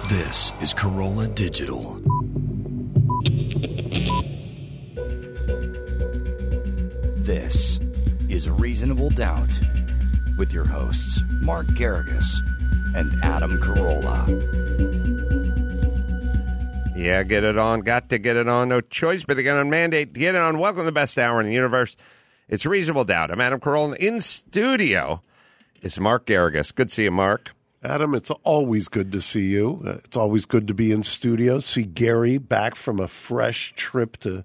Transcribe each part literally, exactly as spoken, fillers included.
This is Corolla Digital. This is Reasonable Doubt with your hosts, Mark Garrigus and Adam Carolla. Yeah, get it on. Got to get it on. No choice but to get on. Mandate. Get it on. Welcome to the best hour in the universe. It's Reasonable Doubt. I'm Adam Carolla. In studio is Mark Garrigus. Good to see you, Mark. Adam, it's always good to see you. Uh, it's always good to be in studio. See Gary back from a fresh trip to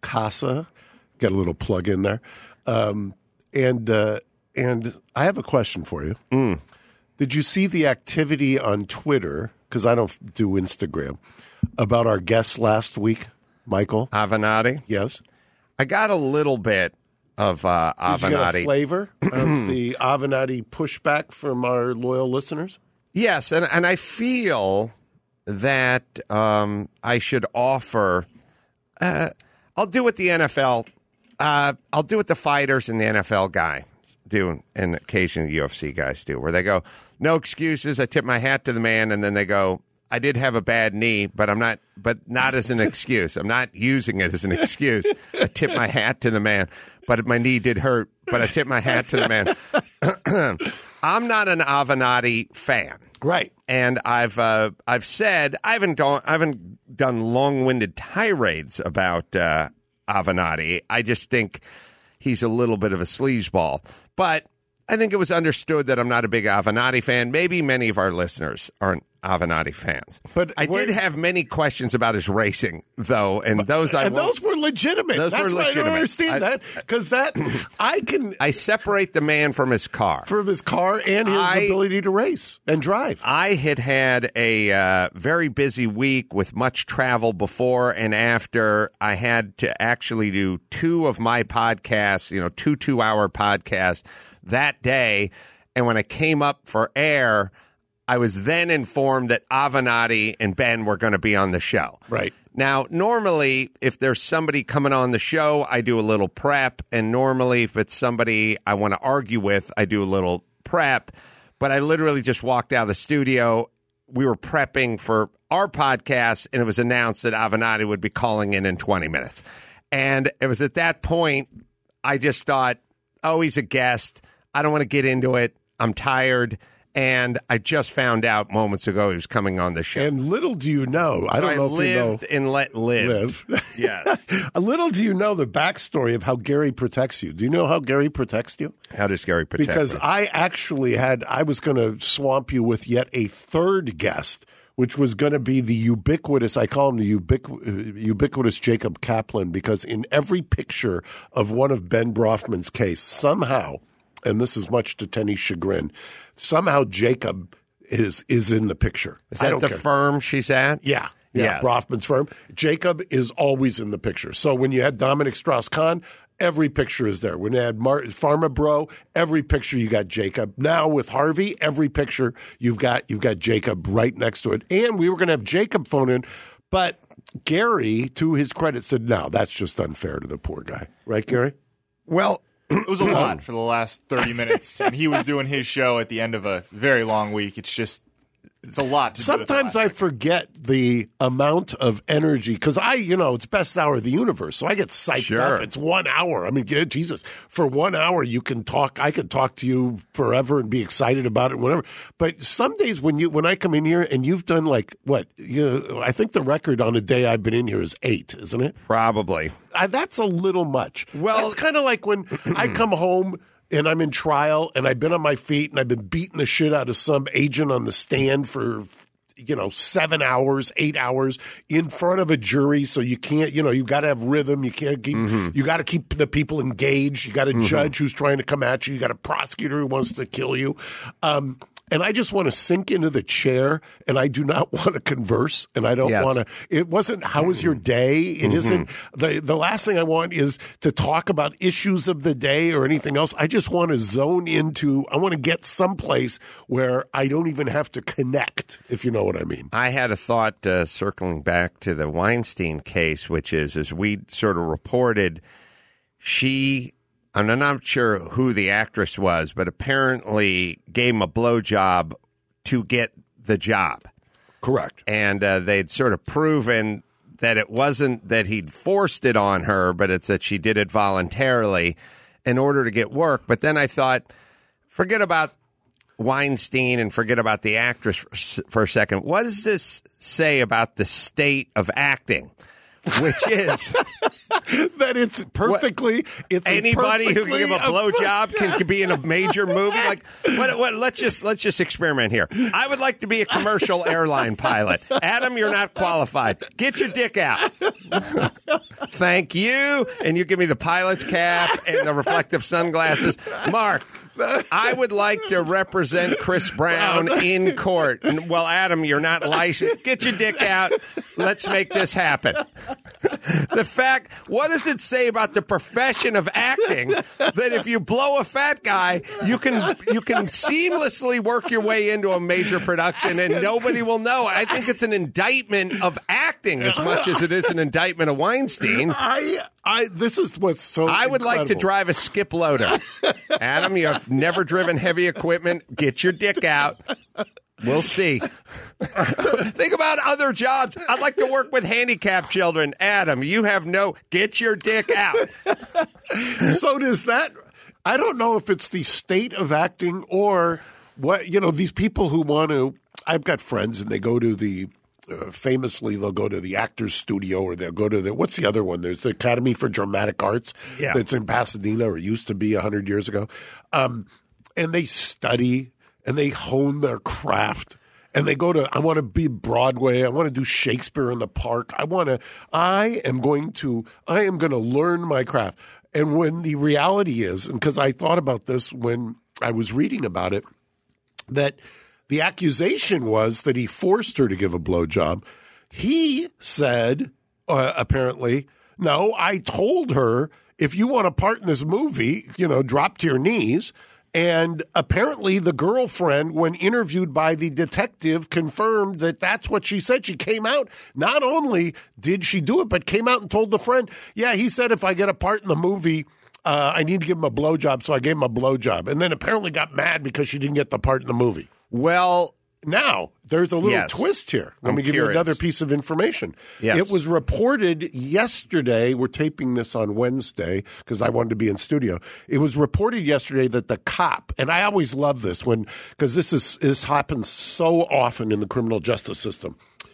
Casa. Get a little plug in there. Um, and uh, and I have a question for you. Mm. Did you see the activity on Twitter, because I don't do Instagram, about our guest last week, Michael Avenatti? Yes. I got a little bit of uh, Avenatti. Did you get a flavor of the Avenatti pushback from our loyal listeners? Yes, and, and I feel that um, I should offer, uh, I'll do what the N F L, uh, I'll do what the fighters and the N F L guy do, and occasionally U F C guys do, where they go, no excuses, I tip my hat to the man, and then they go, I did have a bad knee, but I'm not, but not as an excuse. I'm not using it as an excuse. I tip my hat to the man, but my knee did hurt, but I tip my hat to the man. I'm not an Avenatti fan. Right. And I've uh, I've said I haven't done I haven't done long-winded tirades about uh, Avenatti. I just think he's a little bit of a sleazeball. But I think it was understood that I'm not a big Avenatti fan. Maybe many of our listeners aren't Avenatti fans. But I did have many questions about his racing, though, and those I and won't, those were legitimate. Those That's were why legitimate. I don't understand I, that, because that I can I separate the man from his car. from his car and his I- ability to race and drive. I had had a uh, very busy week with much travel before and after. I had to actually do two of my podcasts, you know, two two-hour podcasts that day. And when I came up for air, I was then informed that Avenatti and Ben were going to be on the show. Right. Now, normally, if there's somebody coming on the show, I do a little prep. And normally, if it's somebody I want to argue with, I do a little prep. But I literally just walked out of the studio. We were prepping for our podcast, and it was announced that Avenatti would be calling in in twenty minutes. And it was at that point, I just thought, oh, he's a guest. I don't want to get into it. I'm tired. And I just found out moments ago he was coming on the show. And little do you know, I So don't I know if lived you know. and let live. Live. Yes. A little do you know the backstory of how Gary protects you. Do you know how Gary protects you? How does Gary protect Because me? I actually had, I was going to swamp you with yet a third guest, which was going to be the ubiquitous, I call him the ubiqu- ubiquitous Jacob Kaplan, because in every picture of one of Ben Brofman's case, somehow, and this is much to Tenny's chagrin, somehow Jacob is is in the picture. Is I that don't the care. firm she's at? Yeah. Yeah, Yes. Brofman's firm. Jacob is always in the picture. So when you had Dominic Strauss-Kahn, every picture is there. When you had Mar- Pharma Bro, every picture you got Jacob. Now with Harvey, every picture you've got you've got Jacob right next to it. And we were going to have Jacob phone in, but Gary, to his credit, said, no, that's just unfair to the poor guy. Right, Gary? Well, It was a lot for the last thirty minutes, and he was doing his show at the end of a very long week. It's just, it's a lot to do with the Sometimes last I week. forget the amount of energy because I, you know, it's best hour of the universe, so I get psyched Sure. up. It's one hour. I mean, yeah, Jesus, for one hour you can talk. I could talk to you forever and be excited about it, whatever. But some days when you when I come in here and you've done like what, you know, I think the record on a day I've been in here is eight, isn't it? probably. I, that's a little much. Well- that's kind of like when I come home and I'm in trial and I've been on my feet and I've been beating the shit out of some agent on the stand for, you know, seven hours, eight hours in front of a jury. So you can't, you know, you got to have rhythm. You can't keep, Mm-hmm. you got to keep the people engaged. You got a judge who's trying to come at you. You got a prosecutor who wants to kill you. Um, and I just want to sink into the chair, and I do not want to converse, and I don't Yes. want to. It wasn't how was your day. It isn't the the last thing I want is to talk about issues of the day or anything else. I just want to zone into. I want to get someplace where I don't even have to connect, if you know what I mean. I had a thought uh, circling back to the Weinstein case, which is, as we sort of reported, she, I'm not sure who the actress was, but apparently gave him a blowjob to get the job. Correct. And uh, they'd sort of proven that it wasn't that he'd forced it on her, but it's that she did it voluntarily in order to get work. But then I thought, forget about Weinstein and forget about the actress for, for a second. What does this say about the state of acting? Which is that it's perfectly what, it's anybody perfectly who can give a blowjob can, can be in a major movie. Like, what, what, let's just let's just experiment here. I would like to be a commercial airline pilot. Adam, you're not qualified. Get your dick out. Thank you. And you give me the pilot's cap and the reflective sunglasses. Mark, I would like to represent Chris Brown in court. Well, Adam, you're not licensed. Get your dick out. Let's make this happen. The fact, what does it say about the profession of acting that if you blow a fat guy, you can you can seamlessly work your way into a major production and nobody will know? I think it's an indictment of acting as much as it is an indictment of Weinstein. I, I, this is what's so I would incredible. like to drive a skip loader. Adam, you have never driven heavy equipment. Get your dick out. We'll see. Think about other jobs. I'd like to work with handicapped children. Adam, you have no... Get your dick out. So does that... I don't know if it's the state of acting or what... You know, these people who want to... I've got friends and they go to the... Uh, famously, they'll go to the Actors Studio or they'll go to the... What's the other one? There's the Academy for Dramatic Arts. Yeah. That's in Pasadena or used to be one hundred years ago. Um, and they study... and they hone their craft, and they go to, I want to be Broadway, I want to do Shakespeare in the Park, I want to, I am going to, I am going to learn my craft. And when the reality is, and because I thought about this when I was reading about it, that the accusation was that he forced her to give a blowjob. He said, uh, apparently, no, I told her, if you want a part in this movie, you know, drop to your knees. And apparently the girlfriend, when interviewed by the detective, confirmed that that's what she said. She came out. Not only did she do it, but came out and told the friend, yeah, he said if I get a part in the movie, uh, I need to give him a blowjob. So I gave him a blowjob. And then apparently got mad because she didn't get the part in the movie. Well, now, there's a little yes. twist here. Let I'm me give curious. you another piece of information. Yes. It was reported yesterday. We're taping this on Wednesday because I wanted to be in studio. It was reported yesterday that the cop, and I always love this when because this is this happens so often in the criminal justice system.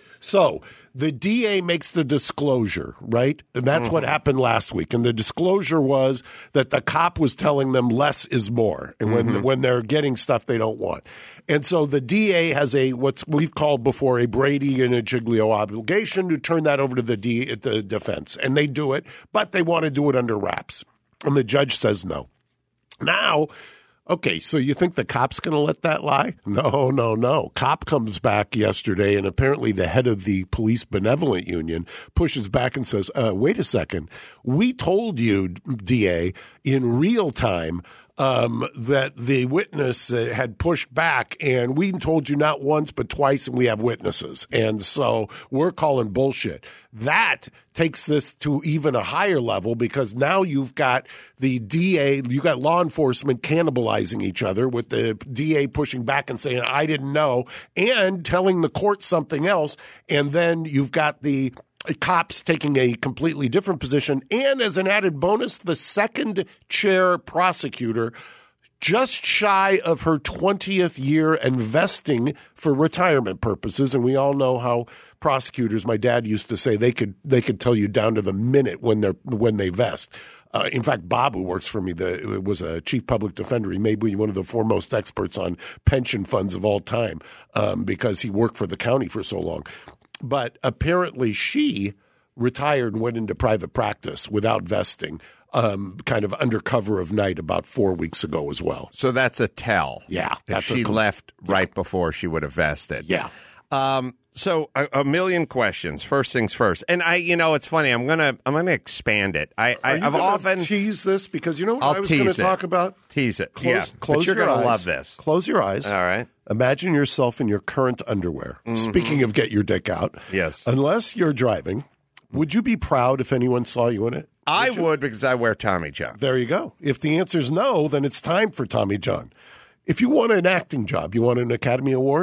So the D A makes the disclosure, right? And that's mm-hmm. what happened last week. And the disclosure was that the cop was telling them less is more. And when, mm-hmm. when they're getting stuff they don't want. And so the D A has a what's we've called before a Brady and a Giglio obligation to turn that over to the, D, the defense. And they do it, but they want to do it under wraps. And the judge says no. Now... Okay, so you think the cop's going to let that lie? No, no, no. Cop comes back yesterday, and apparently the head of the Police Benevolent Union pushes back and says, uh, wait a second. We told you, D A, in real time um, that the witness uh, had pushed back, and we told you not once but twice, and we have witnesses. And so we're calling bullshit. That takes this to even a higher level because now you've got the D A, you've got law enforcement cannibalizing each other with the D A pushing back and saying, I didn't know, and telling the court something else. And then you've got the cops taking a completely different position. And as an added bonus, the second chair prosecutor, just shy of her twentieth year investing for retirement purposes. And we all know how prosecutors, my dad used to say, they could they could tell you down to the minute when they're when they vest. Uh, in fact, Bob, who works for me, the, was a chief public defender. He may be one of the foremost experts on pension funds of all time um, because he worked for the county for so long. But apparently she retired and went into private practice without vesting, um, kind of under cover of night about four weeks ago as well. So that's a tell. Yeah. If That's she a, left right before she would have vested. Yeah. Um, so a, a million questions. First things first. And I, you know, it's funny. I'm gonna, I'm gonna expand it. I, I, Are you I've gonna often tease this because you know what I'll I was going tease to it. talk about. Tease it. Close, yeah. close but you're your gonna eyes. love this. Close your eyes. All right. Imagine yourself in your current underwear. Mm-hmm. Speaking of get your dick out. Yes. Unless you're driving, would you be proud if anyone saw you in it? I would, would because I wear Tommy John. There you go. If the answer is no, then it's time for Tommy John. If you want an acting job, you want an Academy Award?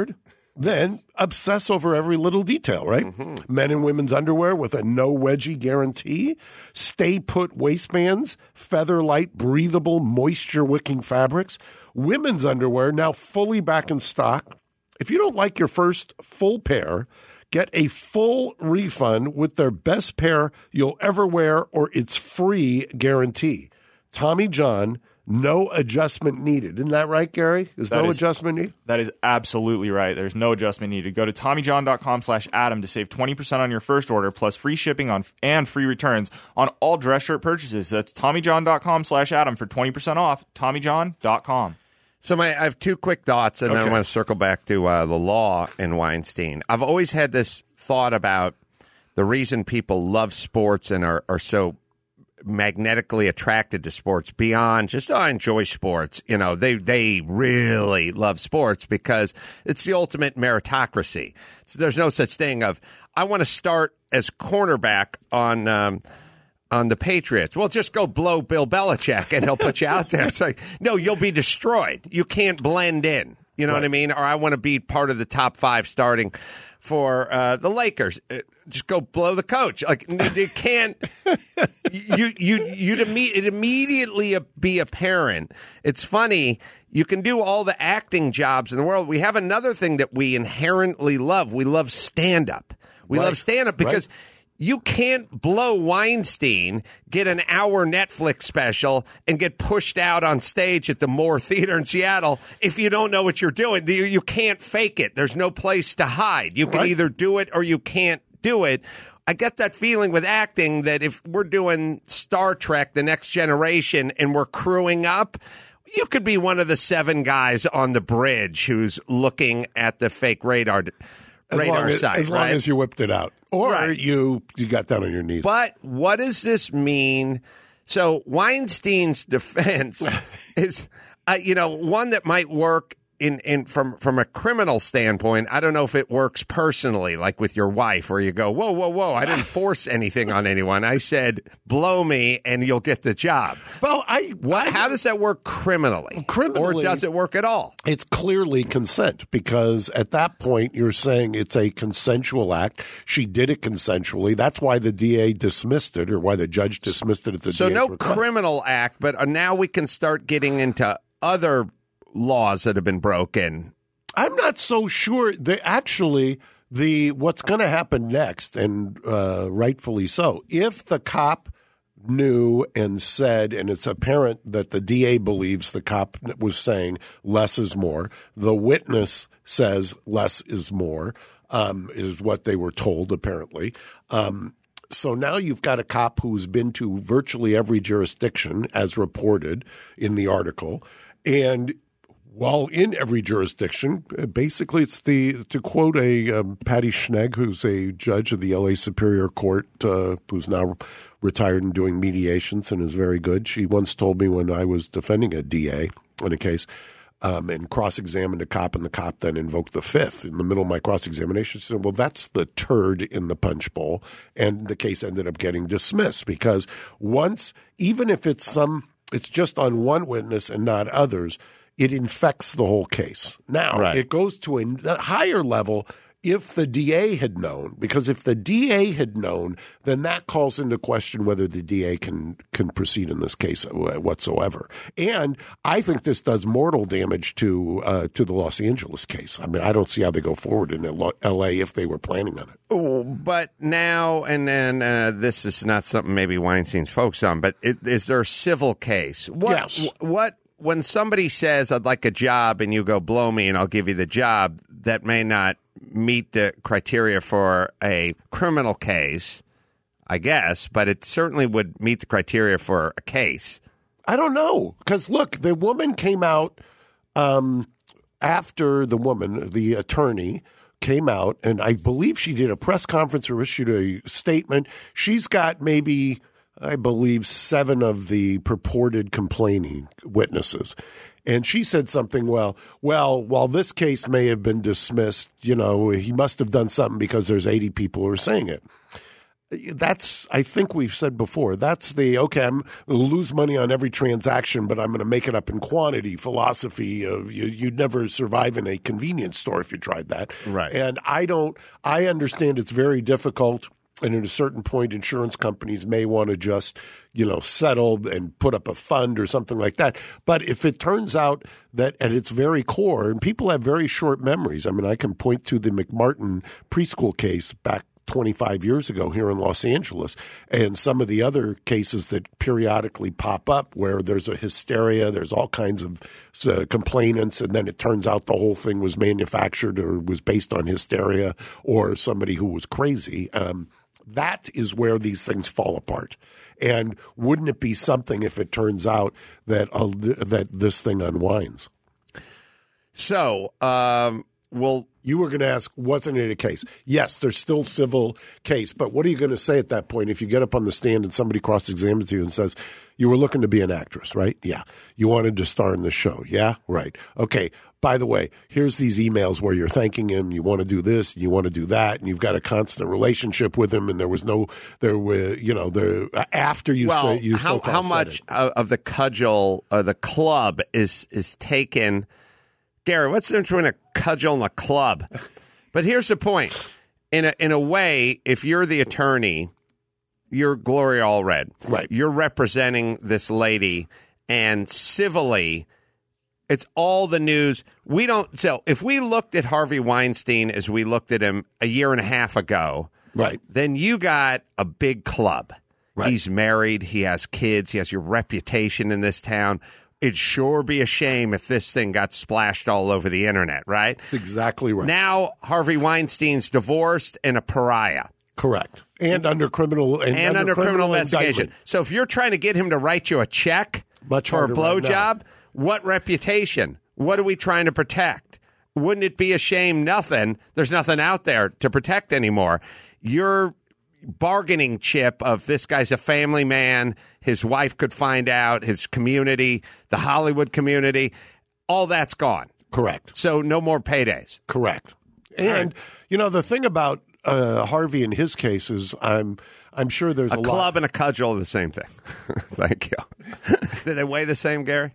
then obsess over every little detail, right? Mm-hmm. Men and women's underwear with a no wedgie guarantee, stay put waistbands, feather light, breathable, moisture wicking fabrics. Women's underwear now fully back in stock. If you don't like your first full pair, get a full refund with their best pair you'll ever wear or its free guarantee. Tommy John, no adjustment needed. Isn't that right, Gary? Is that no is, adjustment needed? That is absolutely right. There's no adjustment needed. Go to TommyJohn.com slash Adam to save twenty percent on your first order, plus free shipping on and free returns on all dress shirt purchases. That's TommyJohn.com slash Adam for twenty percent off. TommyJohn dot com. So my, I have two quick thoughts, and okay. then I want to circle back to uh, the law in Weinstein. I've always had this thought about the reason people love sports and are, are so magnetically attracted to sports beyond just, oh, I enjoy sports. You know, they they really love sports because it's the ultimate meritocracy. So there's no such thing of, I want to start as cornerback on um, on the Patriots. Well, just go blow Bill Belichick and he'll put you out there. It's like, no, you'll be destroyed. You can't blend in. You know right. what I mean? Or I want to be part of the top five starting for uh, the Lakers. Just go blow the coach. Like, you can't. you you you'd imme- it immediately be apparent. It's funny. You can do all the acting jobs in the world. We have another thing that we inherently love. We love stand up. We right. love stand up because. Right. You can't blow Weinstein, get an hour Netflix special, and get pushed out on stage at the Moore Theater in Seattle if you don't know what you're doing. You, you can't fake it. There's no place to hide. You can right. either do it or you can't do it. I get that feeling with acting that if we're doing Star Trek, The Next Generation, and we're crewing up, you could be one of the seven guys on the bridge who's looking at the fake radar As radar long as, site, as long right? as you whipped it out. Or right. you you got down on your knees. But what does this mean? So Weinstein's defense is, uh, you know, one that might work in, in from from a criminal standpoint. I don't know if it works personally, like with your wife, where you go, whoa, whoa, whoa, I didn't force anything on anyone. I said, blow me and you'll get the job. Well, I, what, I how does that work criminally? Criminally, or does it work at all? It's clearly consent, because at that point you're saying it's a consensual act. She did it consensually. That's why the D A dismissed it, or why the judge dismissed it at the so D A's no request. Criminal act, but now we can start getting into other laws that have been broken. I'm not so sure. They actually, the what's going to happen next, and uh, rightfully so, if the cop knew and said, and it's apparent that the D A believes the cop was saying less is more, the witness says less is more, um, is what they were told apparently. Um, so now you've got a cop who's been to virtually every jurisdiction, as reported in the article, and while in every jurisdiction, basically it's the, to quote a um, Patty Schnegg, who's a judge of the L A Superior Court, uh, who's now retired and doing mediations and is very good. She once told me when I was defending a D A in a case um, and cross-examined a cop, and the cop then invoked the fifth in the middle of my cross-examination. She said, well, that's the turd in the punch bowl. And the case ended up getting dismissed because once, even if it's some, it's just on one witness and not others, it infects the whole case. Now, right. It goes to a higher level if the D A had known, because if the D A had known, then that calls into question whether the D A can can proceed in this case whatsoever. And I think this does mortal damage to uh, to the Los Angeles case. I mean, I don't see how they go forward in L A if they were planning on it. Oh, but now, and then uh, this is not something maybe Weinstein's focused on, but it, is there a civil case? What, yes. What? When somebody says, I'd like a job, and you go, blow me, and I'll give you the job, that may not meet the criteria for a criminal case, I guess, but it certainly would meet the criteria for a case. I don't know. Because, look, the woman came out um, after the woman, the attorney, came out, and I believe she did a press conference or issued a statement. She's got maybe, I believe, seven of the purported complaining witnesses. And she said something, well, well, while this case may have been dismissed, you know, he must have done something because there's eighty people who are saying it. That's, I think we've said before, that's the, okay, I'm going to lose money on every transaction, but I'm going to make it up in quantity philosophy of you, you'd never survive in a convenience store if you tried that. Right. And I don't, I understand it's very difficult. And at a certain point, insurance companies may want to just, you know, settle and put up a fund or something like that. But if it turns out that at its very core, and people have very short memories. I mean, I can point to the McMartin preschool case back twenty-five years ago here in Los Angeles, and some of the other cases that periodically pop up where there's a hysteria, there's all kinds of uh, complainants, and then it turns out the whole thing was manufactured or was based on hysteria or somebody who was crazy. Um, that is where these things fall apart. And wouldn't it be something if it turns out that uh, that this thing unwinds? So, um, well, you were going to ask, wasn't it a case? Yes, there's still civil case, but what are you going to say at that point if you get up on the stand and somebody cross-examines you and says, you were looking to be an actress, right? Yeah. You wanted to star in the show. Yeah? Right. Okay. By the way, here's these emails where you're thanking him. You want to do this, you want to do that, and you've got a constant relationship with him. And there was no, there were, you know, there after you well, say you how, so how much of the cudgel or the club is is taken? Gary, what's the difference between a cudgel and a club? But here's the point: in a in a way, if you're the attorney, you're Gloria Allred, right? You're representing this lady, and civilly. It's all the news. We don't. So if we looked at Harvey Weinstein as we looked at him a year and a half ago, right? Then you got a big club. Right. He's married. He has kids. He has your reputation in this town. It'd sure be a shame if this thing got splashed all over the internet, right? That's exactly right. Now Harvey Weinstein's divorced and a pariah. Correct. And under criminal and, and under, under criminal, criminal investigation. Indictment. So if you're trying to get him to write you a check Much for a blowjob. Right what reputation? What are we trying to protect? Wouldn't it be a shame? Nothing. There's nothing out there to protect anymore. Your bargaining chip of this guy's a family man, his wife could find out, his community, the Hollywood community, all that's gone. Correct. So no more paydays. Correct. And, right. you know, the thing about uh, Harvey in his case is I'm I'm sure there's a, a lot. club and a cudgel are the same thing. Thank you. Did they weigh the same, Gary?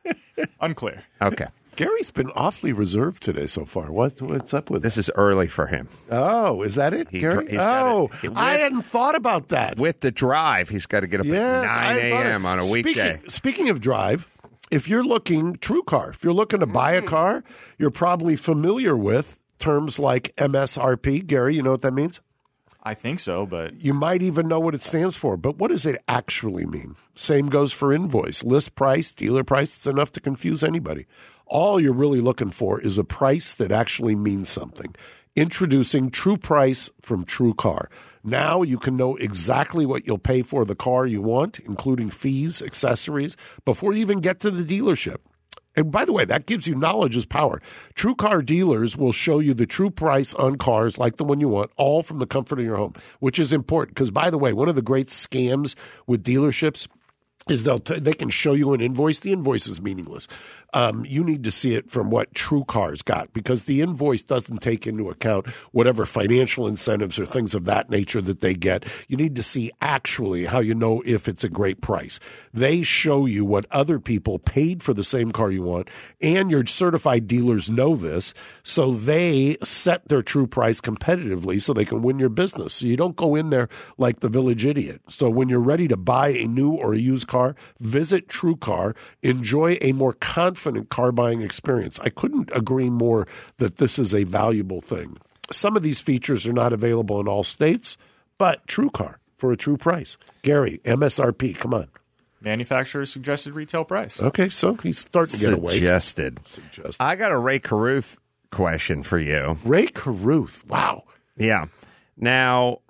Unclear. Okay. Gary's been awfully reserved today so far. What what's up with this? This is early for him. Oh, is that it, he, Gary? Oh, it, with, I hadn't thought about that. With the drive, he's got to get up yes, at nine a.m. on a speaking, weekday. Speaking of drive, if you're looking, TrueCar, if you're looking to buy a car, you're probably familiar with terms like M S R P. Gary, you know what that means? I think so, but... You might even know what it stands for, but what does it actually mean? Same goes for invoice, list price, dealer price. It's enough to confuse anybody. All you're really looking for is a price that actually means something. Introducing True Price from TrueCar. Now you can know exactly what you'll pay for the car you want, including fees, accessories, before you even get to the dealership. And by the way, that gives you knowledge is power. TrueCar dealers will show you the true price on cars like the one you want, all from the comfort of your home, which is important. Because, by the way, one of the great scams with dealerships is they'll t- they can show you an invoice. The invoice is meaningless. Um, you need to see it from what TrueCar's got, because the invoice doesn't take into account whatever financial incentives or things of that nature that they get. You need to see actually how you know if it's a great price. They show you what other people paid for the same car you want, and your certified dealers know this, so they set their true price competitively so they can win your business. So you don't go in there like the village idiot. So when you're ready to buy a new or a used car, visit TrueCar. Enjoy a more confident car buying experience. I couldn't agree more that this is a valuable thing. Some of these features are not available in all states, but TrueCar for a true price. Gary, M S R P, come on. Manufacturer's suggested retail price. Okay, so he's starting to get away. Suggested. Suggested. I got a Ray Caruth question for you. Ray Caruth. Wow. Yeah. Now,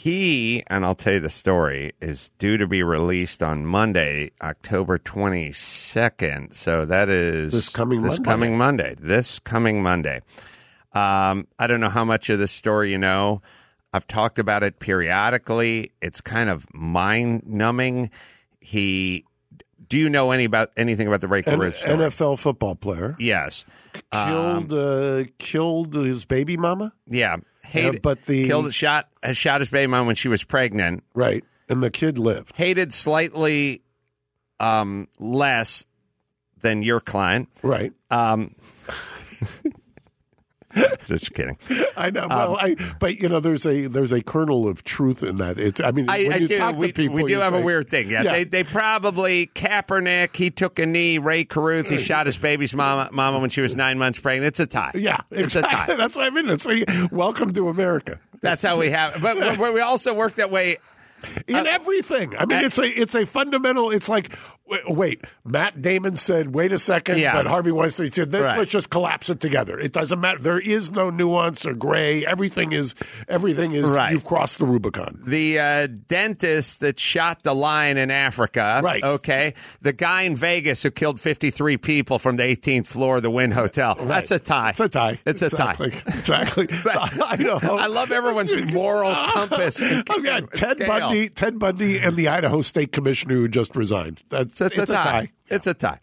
he, and I'll tell you the story, is due to be released on Monday, October twenty-second. So that is this coming this Monday. coming Monday. This coming Monday. Um, I don't know how much of this story you know. I've talked about it periodically. It's kind of mind-numbing. He, do you know any about anything about the Ray Caruth story? N F L football player. Yes. Killed, um, uh, killed his baby mama? Yeah. hated, Yeah, but the- killed, shot, shot his baby mom when she was pregnant. Right. And the kid lived. Hated slightly um, less than your client. Right. Um, just kidding. I know. Well, Um, I but you know, there's a there's a kernel of truth in that. It's. I mean, I, when I you do. talk to We, people, we do you have say, a weird thing. Yeah, Yeah. They, they probably Kaepernick. He took a knee. Ray Caruth. He shot his baby's mama, mama when she was nine months pregnant. It's a tie. Yeah, it's a exactly. tie. That's what I mean. It's like, welcome to America. That's how we have. But we, we also work that way. In Uh, everything. I mean, uh, it's a it's a fundamental. It's like, wait, wait Matt Damon said, "Wait a second," Yeah. but Harvey Weinstein said, "This, Right. let's just collapse it together." It doesn't matter. There is no nuance or gray. Everything is everything is. Right. You've crossed the Rubicon. The uh, dentist that shot the lion in Africa. Right. Okay. The guy in Vegas who killed fifty-three people from the eighteenth floor of the Wynn Hotel. That's a tie. It's a tie. It's a exactly. tie. Exactly. I know. I love everyone's moral compass. and- I've got Ted scale. Bundy, Ted Bundy, and the Idaho State Commissioner who just resigned. That's It's, it's a, tie. It's a tie.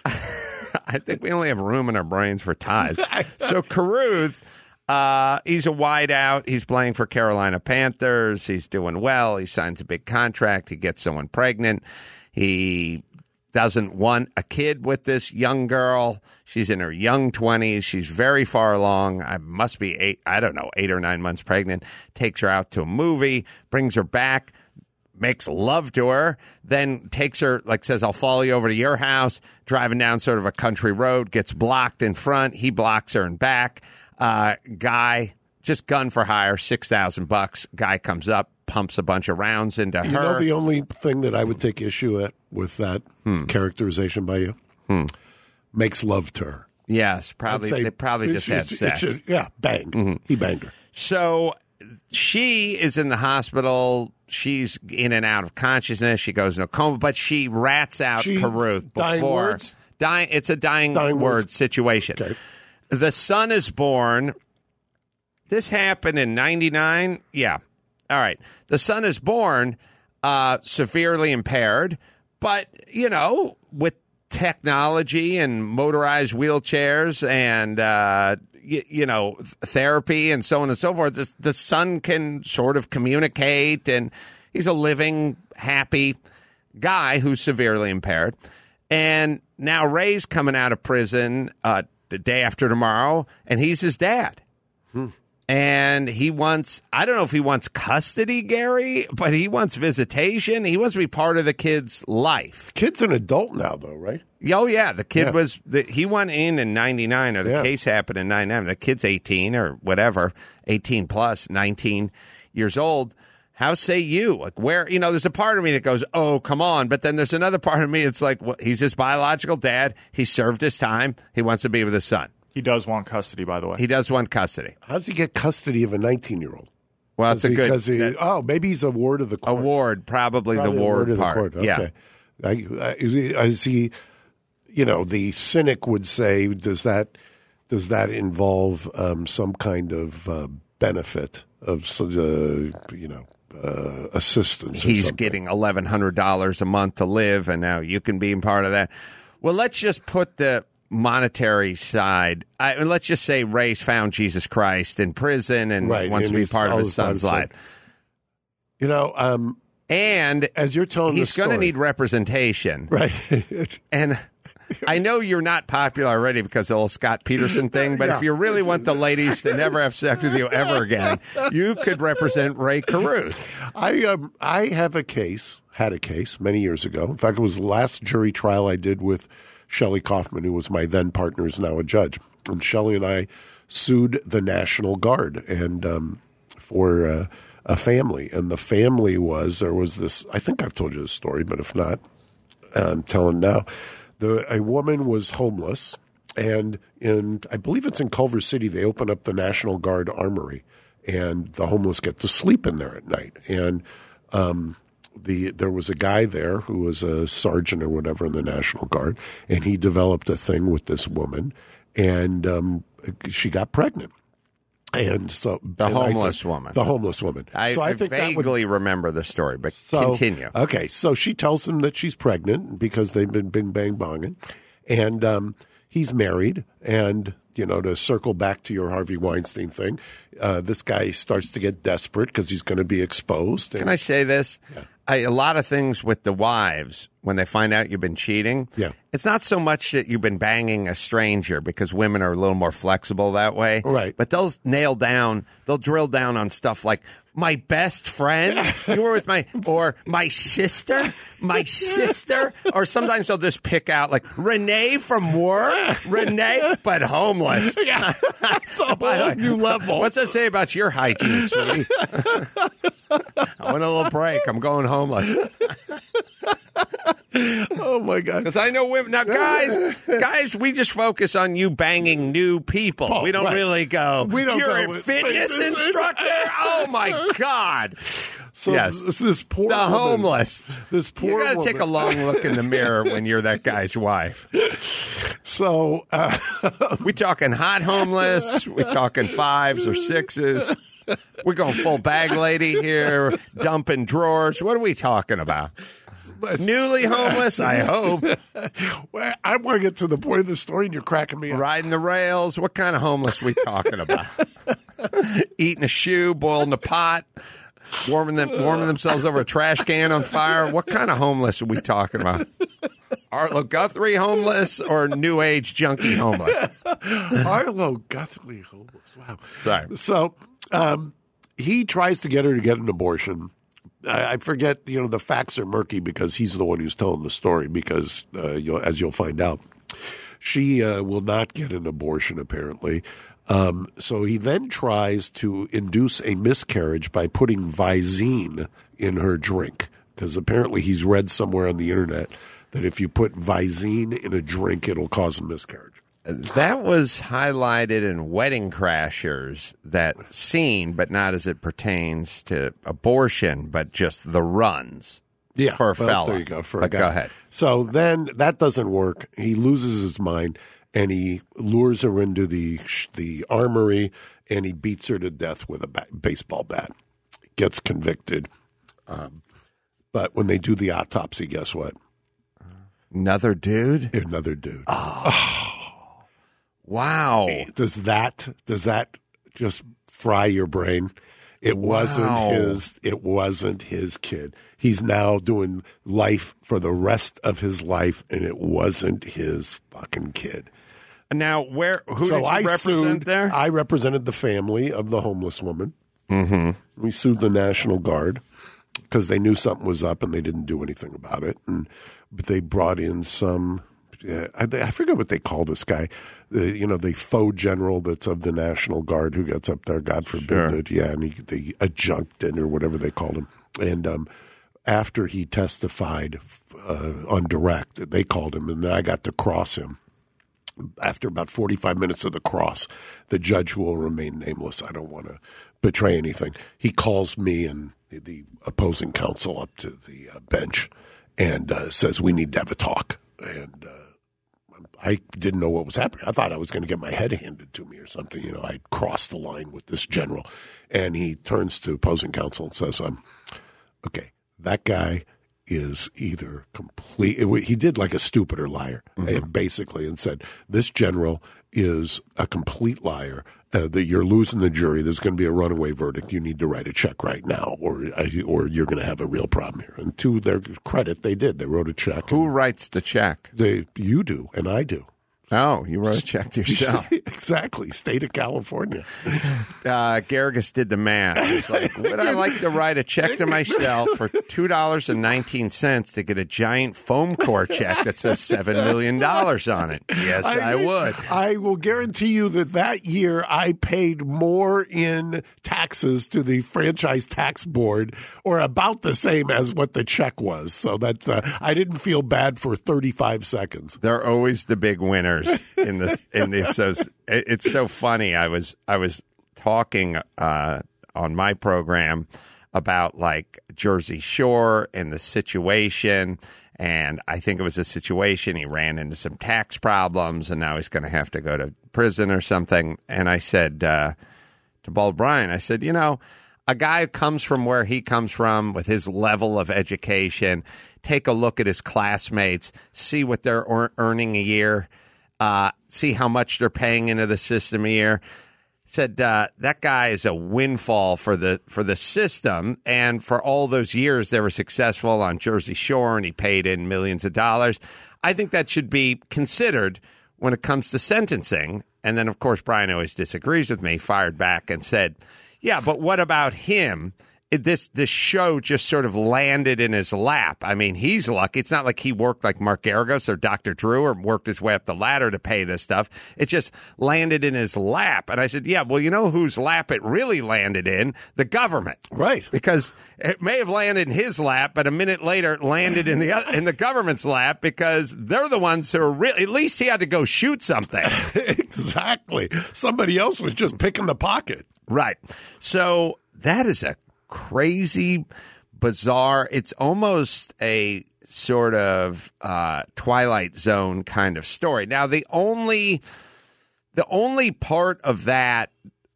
I think we only have room in our brains for ties. So Caruth, uh, he's a wideout. He's playing for Carolina Panthers. He's doing well. He signs a big contract. He gets someone pregnant. He doesn't want a kid with this young girl. She's in her young twenties. She's very far along. I must be eight, I don't know, eight or nine months pregnant. Takes her out to a movie, brings her back, makes love to her, then takes her, like says, I'll follow you over to your house, driving down sort of a country road, gets blocked in front. He blocks her in back. Uh, guy, just gun for hire, six thousand bucks. Guy comes up, pumps a bunch of rounds into You her. know the only thing that I would take issue at with that Hmm. characterization by you? Makes love to her. yes, probably. I'd say They probably just it's- had it's- sex. Mm-hmm. it's- yeah, bang. He banged her. So she is in the hospital. She's in and out of consciousness. She goes in a coma, but she rats out She- Caruth before. dying words? Dying, it's a dying, Dying word words. situation. Okay. The son is born. This happened in ninety-nine. Yeah. All right. The son is born uh, severely impaired, but, you know, with technology and motorized wheelchairs and, uh, y- you know, th- therapy and so on and so forth, the, the son can sort of communicate, and he's a living, happy guy who's severely impaired. And now Ray's coming out of prison uh, the day after tomorrow, and he's his dad. And he wants, I don't know if he wants custody, Gary, but he wants visitation. He wants to be part of the kid's life. Kid's an adult now, though, right? Oh, yeah. The kid Yeah. was, the, he went in in ninety-nine, or the Yeah. case happened in ninety-nine. The kid's eighteen or whatever, eighteen plus, nineteen years old. How say you? Like, where, you know, there's a part of me that goes, oh, come on. But then there's another part of me that's like, well, he's his biological dad. He served his time. He wants to be with his son. He does want custody, by the way. He does want custody. How does he get custody of a nineteen-year-old? Well, it's a good Because he, that- oh, maybe he's a ward of the court. award, probably, Probably the a ward of the part. court. Yeah. Okay. I, I, is he- is he? You know, the cynic would say, does that does that involve um, some kind of uh, benefit of uh, you know uh, assistance? or He's something? getting eleven hundred dollars a month to live, and now you can be a part of that. Well, let's just put the monetary side. I, let's just say Ray's found Jesus Christ in prison and Right, wants and to be he's part of his always part of son's his son. life. You know, um, And as you're telling he's this going to story- need representation. right. And I know you're not popular already because of the whole Scott Peterson thing, but Yeah. if you really want the ladies to never have sex with you ever again, you could represent Ray Caruth. I um, I have a case, had a case many years ago. In fact, it was the last jury trial I did with Shelley Kaufman, who was my then partner, is now a judge. And Shelley and I sued the National Guard and um, for uh, a family. And the family was, there was this, I think I've told you this story, but if not, I'm telling now. The, a woman was homeless, and in, I believe it's in Culver City, they open up the National Guard Armory, and the homeless get to sleep in there at night. And um, the there was a guy there who was a sergeant or whatever in the National Guard, and he developed a thing with this woman, and um, she got pregnant. And so The and I homeless think- woman. the homeless woman. I, so I, I think that would, vaguely remember the story, but so, continue. Okay, so she tells him that she's pregnant because they've been bing bang bonging, and um, he's married, and you know, to circle back to your Harvey Weinstein thing, uh, this guy starts to get desperate because he's going to be exposed. And, Can I say this? Yeah. I, a lot of things with the wives, when they find out you've been cheating, yeah. it's not so much that you've been banging a stranger, because women are a little more flexible that way. Right. But they'll nail down, they'll drill down on stuff like, my best friend, you were with my, or my sister, my sister, or sometimes they'll just pick out like Renee from work, Renee, but homeless. Yeah, that's a whole new level. What's that say about your hygiene, sweetie? I want a little break. I'm going homeless. Oh my God! Because I know women now, guys. Guys, we just focus on you banging new people. Oh, we don't right. really go. We don't You're go a with fitness fitness. instructor. Oh my God! So yes, this, this poor the woman, homeless. This poor. You got to woman. take a long look in the mirror when you're that guy's wife. So uh, we talking hot homeless. We talking fives or sixes. We're going full bag lady here, dumping drawers. What are we talking about? Newly homeless, I hope. Well, I want to get to the point of the story, and you're cracking me up. Riding the rails. What kind of homeless we talking about? Eating a shoe, boiling a pot, warming them, warming themselves over a trash can on fire. What kind of homeless are we talking about? Arlo Guthrie homeless or New Age junkie homeless? Arlo Guthrie homeless. Wow. Sorry. So um, he tries to get her to get an abortion. I forget, you know, the facts are murky because he's the one who's telling the story because, uh, you'll, as you'll find out, she uh, will not get an abortion, apparently. Um, so he then tries to induce a miscarriage by putting Visine in her drink because apparently he's read somewhere on the internet that if you put Visine in a drink, it'll cause a miscarriage. That was highlighted in Wedding Crashers, that scene, but not as it pertains to abortion, but just the runs. Yeah, for a well, fella. There you go. For but a guy. Go ahead. So then that doesn't work. He loses his mind, and he lures her into the the armory, and he beats her to death with a bat, baseball bat. Gets convicted. Um, but when they do the autopsy, guess what? Another dude? Another dude. Oh. oh. Wow. Does that does that just fry your brain? It wasn't wow. his it wasn't his kid. He's now doing life for the rest of his life, and it wasn't his fucking kid. Now, where who so did you I represent sued, there? I represented the family of the homeless woman. Mm-hmm. We sued the National Guard because they knew something was up and they didn't do anything about it. And but they brought in some. Uh, I, I forget what they call this guy. Uh, you know, the faux general that's of the National Guard who gets up there. God forbid sure. that. Yeah, and he, the adjuncted or whatever they called him. And um, after he testified uh, on direct, they called him, and then I got to cross him. After about forty-five minutes of the cross, the judge, who will remain nameless, I don't want to betray anything, he calls me and the, the opposing counsel up to the uh, bench and uh, says, we need to have a talk. And uh, I didn't know what was happening. I thought I was going to get my head handed to me or something. You know, I crossed the line with this general. And he turns to opposing counsel and says, um, okay, that guy is either complete. He did like a stupider liar, mm-hmm. basically, and said, this general is a complete liar, uh, that you're losing the jury. There's going to be a runaway verdict. You need to write a check right now, or or you're going to have a real problem here. And to their credit, they did. They wrote a check. Who writes the check? They, you do, and I do. Oh, you wrote a check to yourself. Exactly. State of California. Uh, Garrigus did the math. He's like, would I like to write a check to myself for two dollars and nineteen cents to get a giant foam core check that says seven million dollars on it? Yes, I, I would. I will guarantee you that that year I paid more in taxes to the franchise tax board, or about the same as what the check was. So that uh, I didn't feel bad for thirty-five seconds. They're always the big winners in this. In this, so it's so funny. I was I was talking uh, on my program about like Jersey Shore and the situation, and I think it was a situation he ran into some tax problems, and now he's going to have to go to prison or something. And I said uh, to Bald Bryan, I said, you know, a guy who comes from where he comes from with his level of education, take a look at his classmates, see what they're earning a year. uh, see how much they're paying into the system a year. Said uh, that guy is a windfall for the for the system, and for all those years they were successful on Jersey Shore, and he paid in millions of dollars. I think that should be considered when it comes to sentencing. And then, of course, Brian always disagrees with me, fired back and said, yeah, but what about him? This this show just sort of landed in his lap. I mean, he's lucky. It's not like he worked like Mark Garagos or Doctor Drew or worked his way up the ladder to pay this stuff. It just landed in his lap. And I said, yeah, well, you know whose lap it really landed in? The government. Right. Because it may have landed in his lap, but a minute later it landed in the in the government's lap because they're the ones who are really, at least he had to go shoot something. Exactly. Somebody else was just picking the pocket. Right. So that is a crazy, bizarre, it's almost a sort of uh, Twilight Zone kind of story. Now, the only the only part of that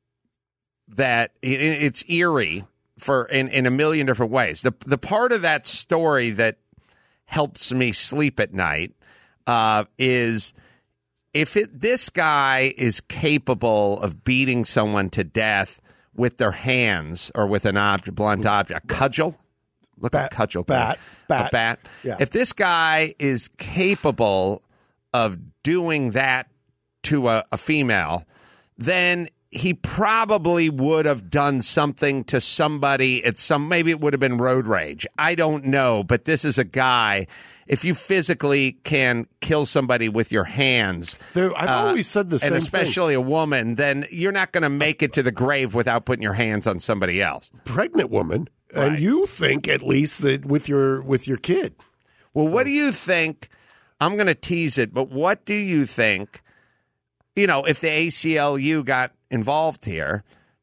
that it, it's eerie for in, in a million different ways. The the part of that story that helps me sleep at night uh, is if it, this guy is capable of beating someone to death with their hands or with an object, blunt object, a cudgel. Look bat, at cudgel. Bat. Bat. A bat. Yeah. If this guy is capable of doing that to a, a female, then he probably would have done something to somebody at some, maybe it would have been road rage. I don't know, but this is a guy. If you physically can kill somebody with your hands, there, I've uh, always said the same and especially thing. a woman, then you're not going to make it to the grave without putting your hands on somebody else. Pregnant woman, Right. and you think at least that with your with your kid. Well, what do you think? I'm going to tease it, but what do you think? You know, if the A C L U got involved here,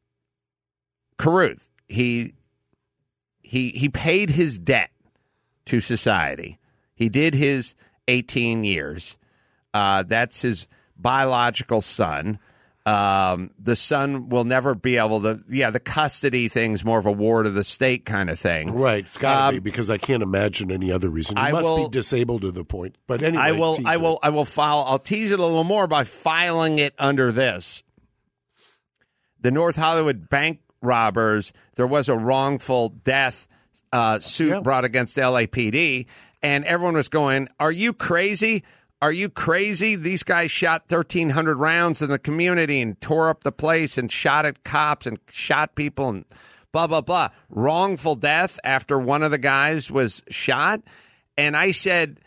Carruth, he he he paid his debt to society. He did his eighteen years. Uh, that's his biological son. Um, the son will never be able to. Yeah, the custody thing's more of a ward of the state kind of thing. Right, it's got to Um, be because I can't imagine any other reason. You I must will- be disabled to the point. But anyway, I will. tease I it. will. I will file. I'll tease it a little more by filing it under this. The North Hollywood bank robbers. There was a wrongful death uh, suit Yeah. brought against L A P D, and everyone was going, "Are you crazy? Are you crazy? These guys shot thirteen hundred rounds in the community and tore up the place and shot at cops and shot people and blah blah blah. Wrongful death after one of the guys was shot." And I said,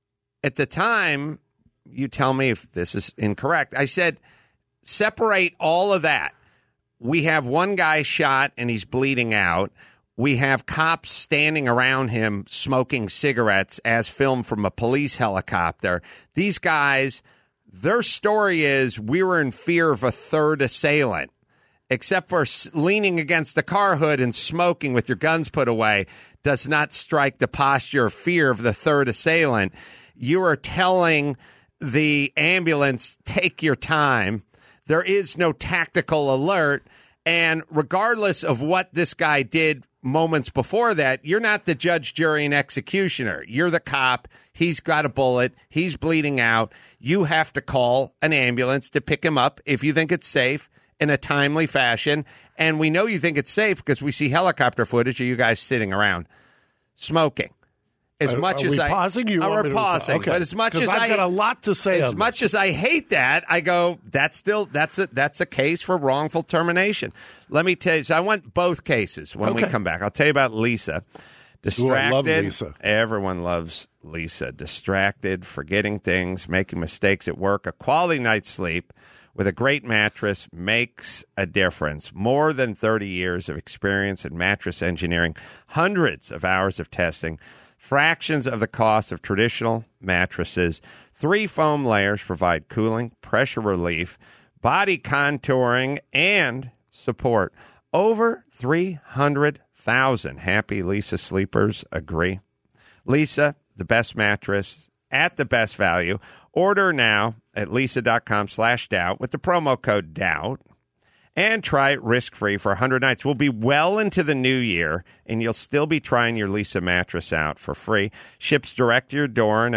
at the time, you tell me if this is incorrect. I said, separate all of that. We have one guy shot and he's bleeding out. We have cops standing around him smoking cigarettes as filmed from a police helicopter. These guys, their story is we were in fear of a third assailant, except for s- leaning against the car hood and smoking with your guns put away does not strike the posture of fear of the third assailant. You are telling the ambulance, take your time. There is no tactical alert. And regardless of what this guy did moments before that, you're not the judge, jury, and executioner. You're the cop. He's got a bullet. He's bleeding out. You have to call an ambulance to pick him up if you think it's safe in a timely fashion. And we know you think it's safe because we see helicopter footage of you guys sitting around smoking. As Are- much are as we I, pausing? You Uh, want we're me to- pausing, okay. but as much 'Cause as I've I got a lot to say as on much this. as I hate that, I go, that's still that's a that's a case for wrongful termination. Let me tell you, so I want both cases when we Okay. come back. I'll tell you about Lisa. Distracted. Ooh, I love Lisa. Everyone loves Lisa. Distracted, forgetting things, making mistakes at work. A quality night's sleep with a great mattress makes a difference. More than thirty years of experience in mattress engineering, hundreds of hours of testing, fractions of the cost of traditional mattresses. Three foam layers provide cooling, pressure relief, body contouring, and support. Over three hundred thousand happy Lisa sleepers agree. Lisa, the best mattress at the best value. Order now at lisa.com slash doubt with the promo code doubt and try it risk-free for one hundred nights. We'll be well into the new year, and you'll still be trying your Lisa mattress out for free. Ships direct to your door in a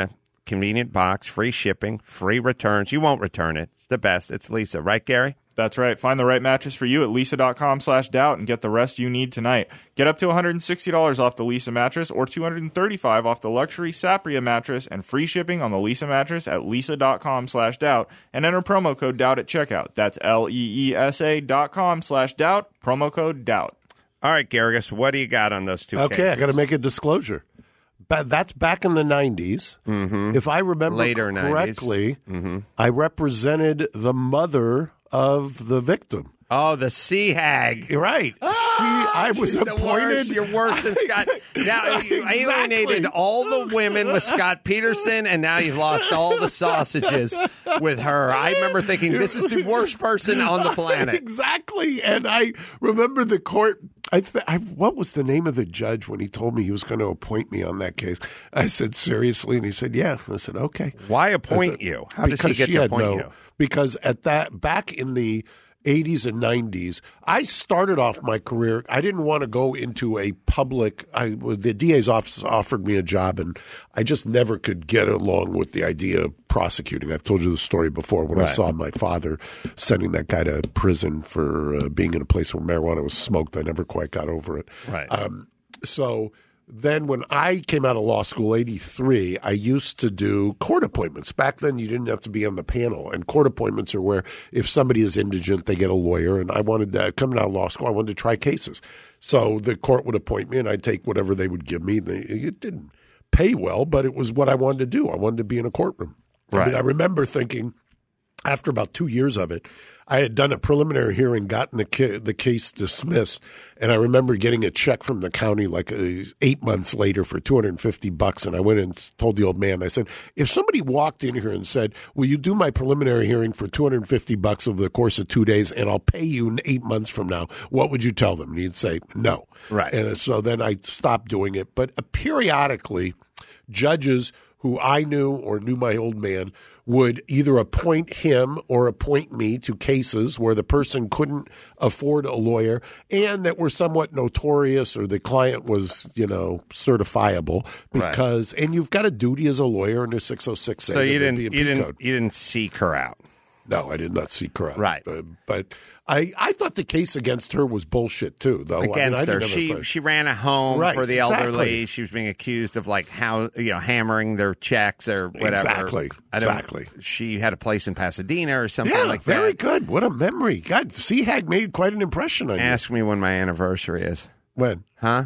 convenient box, free shipping, free returns. You won't return it. It's the best. It's Leesa. Right, Gary? That's right. Find the right mattress for you at leesa.com slash doubt and get the rest you need tonight. Get up to one hundred sixty dollars off the Leesa mattress or two hundred thirty-five dollars off the luxury Sapria mattress and free shipping on the Leesa mattress at leesa.com slash doubt and enter promo code doubt at checkout. That's L-E-E-S-A dot com slash doubt, promo code doubt. All right, Garrigus, what do you got on those two Okay, cases? I got to make a disclosure. But that's back in the nineties. Mm-hmm. If I remember Later correctly, mm-hmm. I represented the mother of the victim. Oh, the sea hag. You're right. she, I was She's the appointed. worst. You're worse than Scott. Now you Exactly. alienated all the women with Scott Peterson, and now you've lost all the sausages with her. I remember thinking this is the worst person on the planet. Exactly. And I remember the court. I, th- I what was the name of the judge when he told me he was going to appoint me on that case? I said, seriously? And he said, yeah. I said, okay. Why appoint you? How does he Because get she to had appoint no, you? Because at that back in the eighties and nineties, I started off my career. I didn't want to go into a public. I the D A's office offered me a job, and I just never could get along with the idea of prosecuting. I've told you the story before when Right. I saw my father sending that guy to prison for uh, being in a place where marijuana was smoked. I never quite got over it. Right. Um, so. Then when I came out of law school, eighty-three, I used to do court appointments. Back then, you didn't have to be on the panel. And court appointments are where if somebody is indigent, they get a lawyer. And I wanted to, coming out of law school, I wanted to try cases. So the court would appoint me, and I'd take whatever they would give me. They, it didn't pay well, but it was what I wanted to do. I wanted to be in a courtroom. Right. I mean, I remember thinking, after about two years of it, I had done a preliminary hearing, gotten the, ca- the case dismissed, and I remember getting a check from the county like uh, eight months later for two hundred fifty bucks. And I went and told the old man, I said, if somebody walked in here and said, will you do my preliminary hearing for two hundred fifty bucks over the course of two days and I'll pay you in eight months from now, what would you tell them? And he'd say, no. Right. And so then I stopped doing it. But uh, periodically, judges who I knew or knew my old man would either appoint him or appoint me to cases where the person couldn't afford a lawyer and that were somewhat notorious or the client was, you know, certifiable because right. and you've got a duty as a lawyer under six oh six A. So you didn't you didn't code. you didn't seek her out. No, I did not seek her out. Right. Uh, but I, I thought the case against her was bullshit, too, though. Against I mean, I her. She she ran a home right, for the exactly. elderly. She was being accused of, like, how you know hammering their checks or whatever. Exactly. I don't, exactly. She had a place in Pasadena or something yeah, like that. very good. What a memory. God, Sea Hag made quite an impression on you. Ask me when my anniversary is. When? Huh?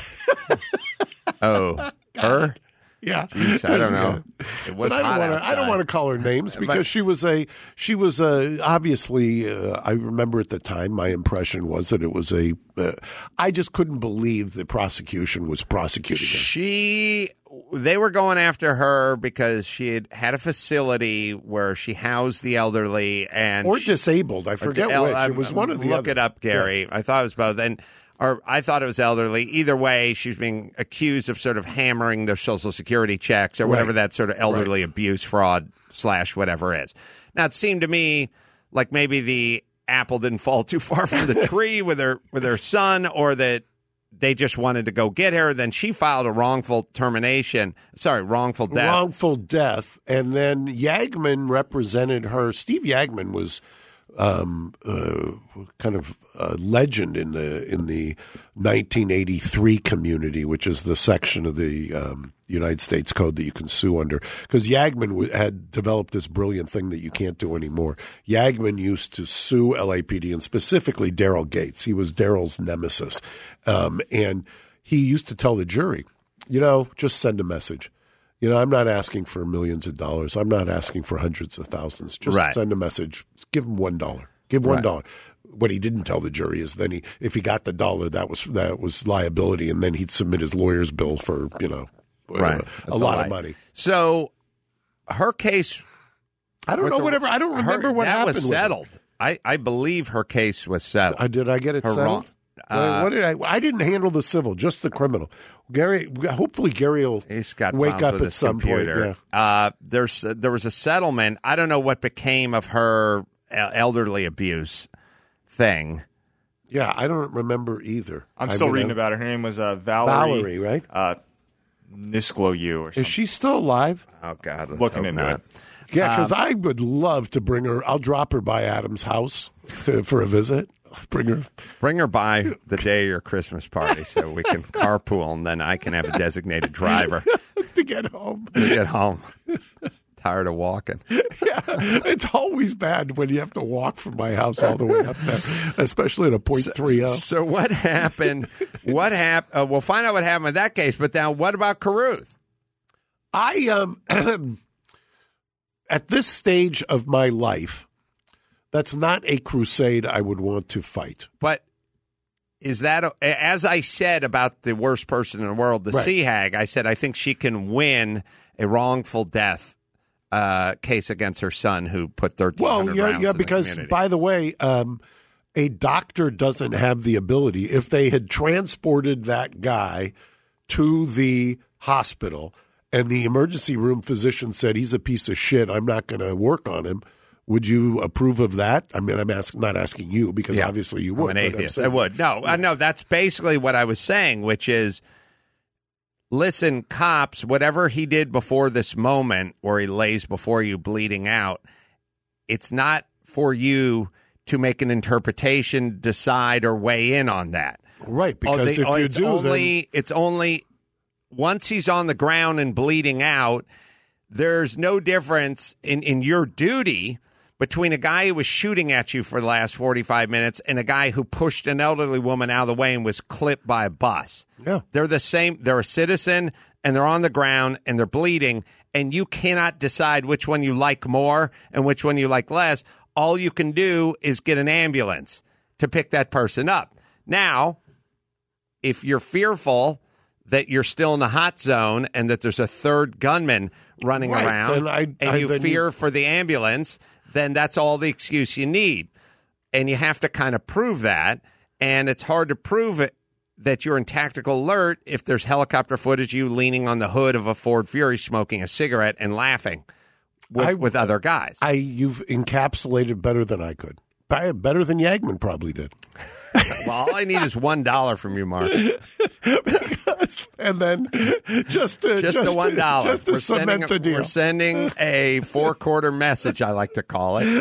oh, her? Yeah, Jeez, I don't know. It was but I don't hot wanna, outside. I don't want to call her names because But, she was a she was a obviously. Uh, I remember at the time my impression was that it was a. Uh, I just couldn't believe the prosecution was prosecuting her. She, they were going after her because she had had a facility where she housed the elderly and or she, disabled. I forget el- which. It was one of the Look other. it up, Gary. Yeah. I thought it was both. And or I thought it was elderly. Either way, she was being accused of sort of hammering their Social Security checks or whatever right. that sort of elderly right. abuse, fraud slash whatever is. Now it seemed to me like maybe the apple didn't fall too far from the tree with her with her son, or that they just wanted to go get her. Then she filed a wrongful termination. Sorry, wrongful death. Wrongful death, and then Yagman represented her. Steve Yagman was um, uh, kind of a legend in the in the nineteen eighty-three community, which is the section of the um, United States Code that you can sue under. Because Yagman w- had developed this brilliant thing that you can't do anymore. Yagman used to sue L A P D and specifically Daryl Gates. He was Daryl's nemesis, um, and he used to tell the jury, you know, just send a message. You know, I'm not asking for millions of dollars. I'm not asking for hundreds of thousands. Just right. send a message. Give him one dollar. Give one dollar. Right. What he didn't tell the jury is then he, if he got the dollar, that was that was liability, and then he'd submit his lawyer's bill for you know, right. uh, a lot of money. So her case, I don't know. the, whatever. I don't remember her, what that happened. was with settled. it. I, I believe her case was settled. I did. I get it her settled. Wrong, Uh, what did I? I didn't handle the civil, just the criminal. Gary, hopefully Gary will He's got wake up with at his some computer. point. Yeah. Uh, there's there was a settlement. I don't know what became of her elderly abuse thing. Yeah, I don't remember either. I'm I still mean, reading I'm, about her. Her name was uh, Valerie. Valerie, right? Uh, Nislo U or something. Is she still alive? Oh, God. Let's Looking hope into not. it. Yeah, because Um, I would love to bring her. I'll drop her by Adam's house to, for a visit. Bring her. Bring her by the day of your Christmas party so we can carpool, and then I can have a designated driver to get home. to get home. Tired of walking. Yeah, it's always bad when you have to walk from my house all the way up there, especially at a point three oh. So what happened? What happened? Uh, we'll find out what happened in that case. But now, what about Carruth? I um, at this stage of my life, that's not a crusade I would want to fight. But is that, a, as I said about the worst person in the world, the Right. sea hag? I said I think she can win a wrongful death uh, case against her son, who put thirteen hundred Well, yeah, rounds yeah. in the Because community. by the way, um, a doctor doesn't have the ability. If they had transported that guy to the hospital and the emergency room physician said he's a piece of shit, I'm not going to work on him. Would you approve of that? I mean, I'm ask, not asking you because Yeah. obviously you I'm would. an but I'm atheist. I saying- would. No, I know that's basically what I was saying, which is, listen, cops, whatever he did before this moment where he lays before you bleeding out, it's not for you to make an interpretation, decide, or weigh in on that. Right, Oh, because they- if oh, you it's do, only then it's only once he's on the ground and bleeding out, there's no difference in, in your duty between a guy who was shooting at you for the last forty-five minutes and a guy who pushed an elderly woman out of the way and was clipped by a bus. Yeah. They're the same. They're a citizen, and they're on the ground, and they're bleeding, and you cannot decide which one you like more and which one you like less. All you can do is get an ambulance to pick that person up. Now, if you're fearful that you're still in the hot zone and that there's a third gunman running Right, around then I- and I- you then fear you- for the ambulance, then that's all the excuse you need. And you have to kind of prove that. And it's hard to prove it that you're in tactical alert if there's helicopter footage of you leaning on the hood of a Ford Fury smoking a cigarette and laughing with, I- with other guys. I you've encapsulated better than I could. Be- Better than Yagman probably did. Well, all I need is one dollar from you, Mark. And then just to, Just, the one to, dollar. just to We're cement sending, the deal. We're sending a four quarter message, I like to call it.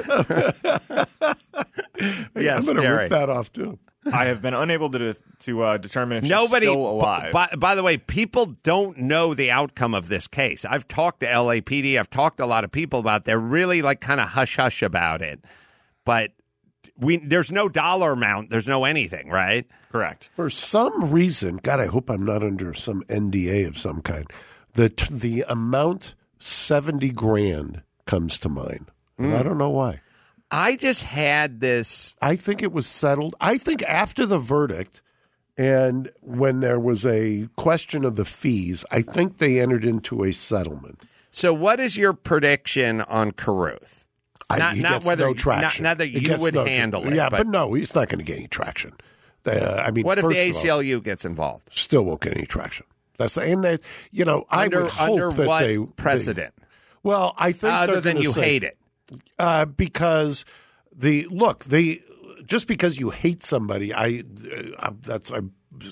Yes, I'm going to Gary. rip that off too. I have been unable to to uh, determine if Nobody, she's still alive. By, by the way, people don't know the outcome of this case. I've talked to L A P D. I've talked to a lot of people about it. They're really like kind of hush hush about it. But we there's no dollar amount. There's no anything, right? Correct. For some reason, God, I hope I'm not under some N D A of some kind. The t- the amount seventy grand comes to mind. And Mm. I don't know why. I just had this. I think it was settled. I think after the verdict and when there was a question of the fees, I think they entered into a settlement. So, what is your prediction on Carruth? I, Not- he not gets whether- no not- traction. not that He you gets would no- handle it, Yeah, but- but, no, he's not going to get any traction. Uh, I mean, What if first the of all, A C L U gets involved? still won't get any traction? That's the, and they, you know, I Under would hope under that what they precedent? They, well, I think Other they're than gonna you say- hate it. uh, because the look the just because you hate somebody, I uh, that's I've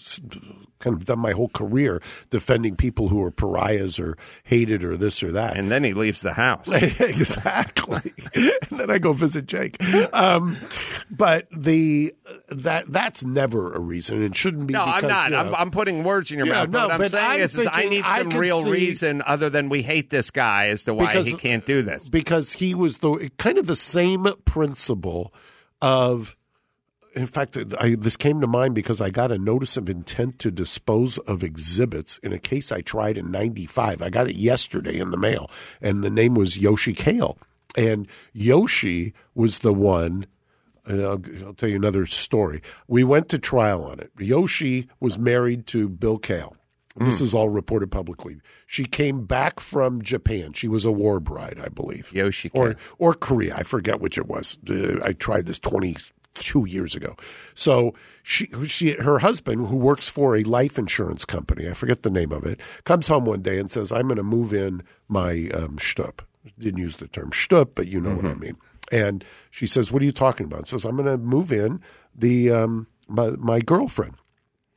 kind of done my whole career defending people who are pariahs or hated or this or that. And then he leaves the house. Exactly. And then I go visit Jake. Um, but the that that's never a reason. It shouldn't be. No, because, I'm not. you know, I'm, I'm putting words in your Yeah, mouth. no, but what I'm but saying I'm is, is I thinking need I some could real see- reason other than we hate this guy as to why Because- he can't do this. because he was the kind of the same principle of. In fact, I, this came to mind because I got a notice of intent to dispose of exhibits in a case I tried in ninety-five. I got it yesterday in the mail, and the name was Yoshi Kale. And Yoshi was the one. Uh, I'll, I'll tell you another story. We went to trial on it. Yoshi was married to Bill Kale. This is all reported publicly. She came back from Japan. She was a war bride, I believe. Yoshi or Kale. or Korea. I forget which it was. Uh, I tried this twenty-two years ago. So she, she, her husband, who works for a life insurance company, I forget the name of it, comes home one day and says, "I'm going to move in my um, shtup." Didn't use the term shtup, but you know Mm-hmm. what I mean. And she says, "What are you talking about?" Says, "I'm going to move in the um, my, my girlfriend."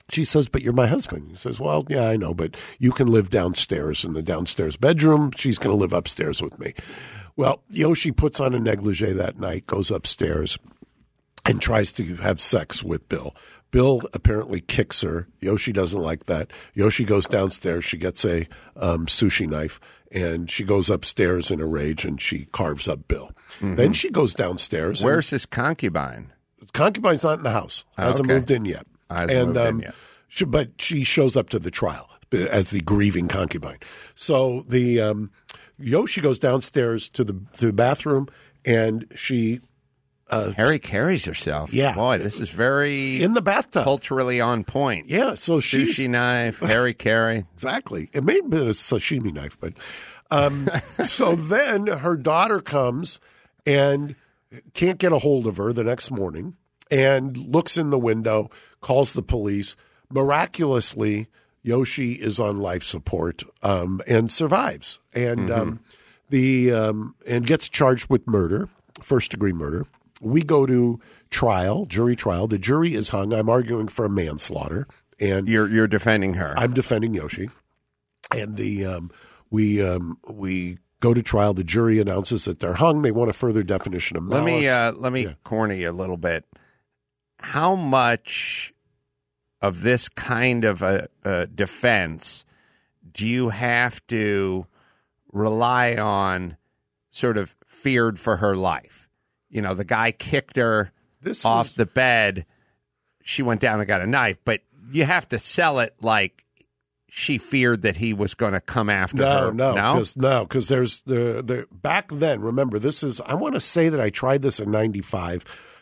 She says, but you're my husband. He says, well, yeah, I know, but you can live downstairs in the downstairs bedroom. She's going to live upstairs with me. Well, Yoshi puts on a negligee that night, goes upstairs, and tries to have sex with Bill. Bill apparently kicks her. Yoshi doesn't like that. Yoshi goes downstairs. She gets a um, sushi knife, and she goes upstairs in a rage, and she carves up Bill. Mm-hmm. Then she goes downstairs. Where's his concubine? Concubine's not in the house. Hasn't Okay. moved in yet. Hasn't and, moved um, in yet. She, but she shows up to the trial as the grieving concubine. So the um, Yoshi goes downstairs to the to the bathroom, and she uh, Harry carries herself. Yeah. Boy, this is very in the bathtub. culturally on point. Yeah, so she's Sushi knife, Harry carry. exactly. It may have been a sashimi knife, but um, so then her daughter comes and can't get a hold of her the next morning, and looks in the window, calls the police. Miraculously, Yoshi is on life support um, and survives, and mm-hmm. um, the um, and gets charged with murder, first degree murder. We go to trial, jury trial. The jury is hung. I'm arguing for a manslaughter, and You're you're defending her. I'm defending Yoshi, and the um, we um, we go to trial. The jury announces that they're hung. They want a further definition of malice. Let me uh, let me Yeah. corner you a little bit. How much of this kind of a, a defense do you have to rely on sort of feared for her life? You know, the guy kicked her This off was- the bed. She went down and got a knife, but you have to sell it like she feared that he was going to come after No, her. no, no, because no, because there's the the back then. Remember, this is. I want to say that I tried this in ninety-five,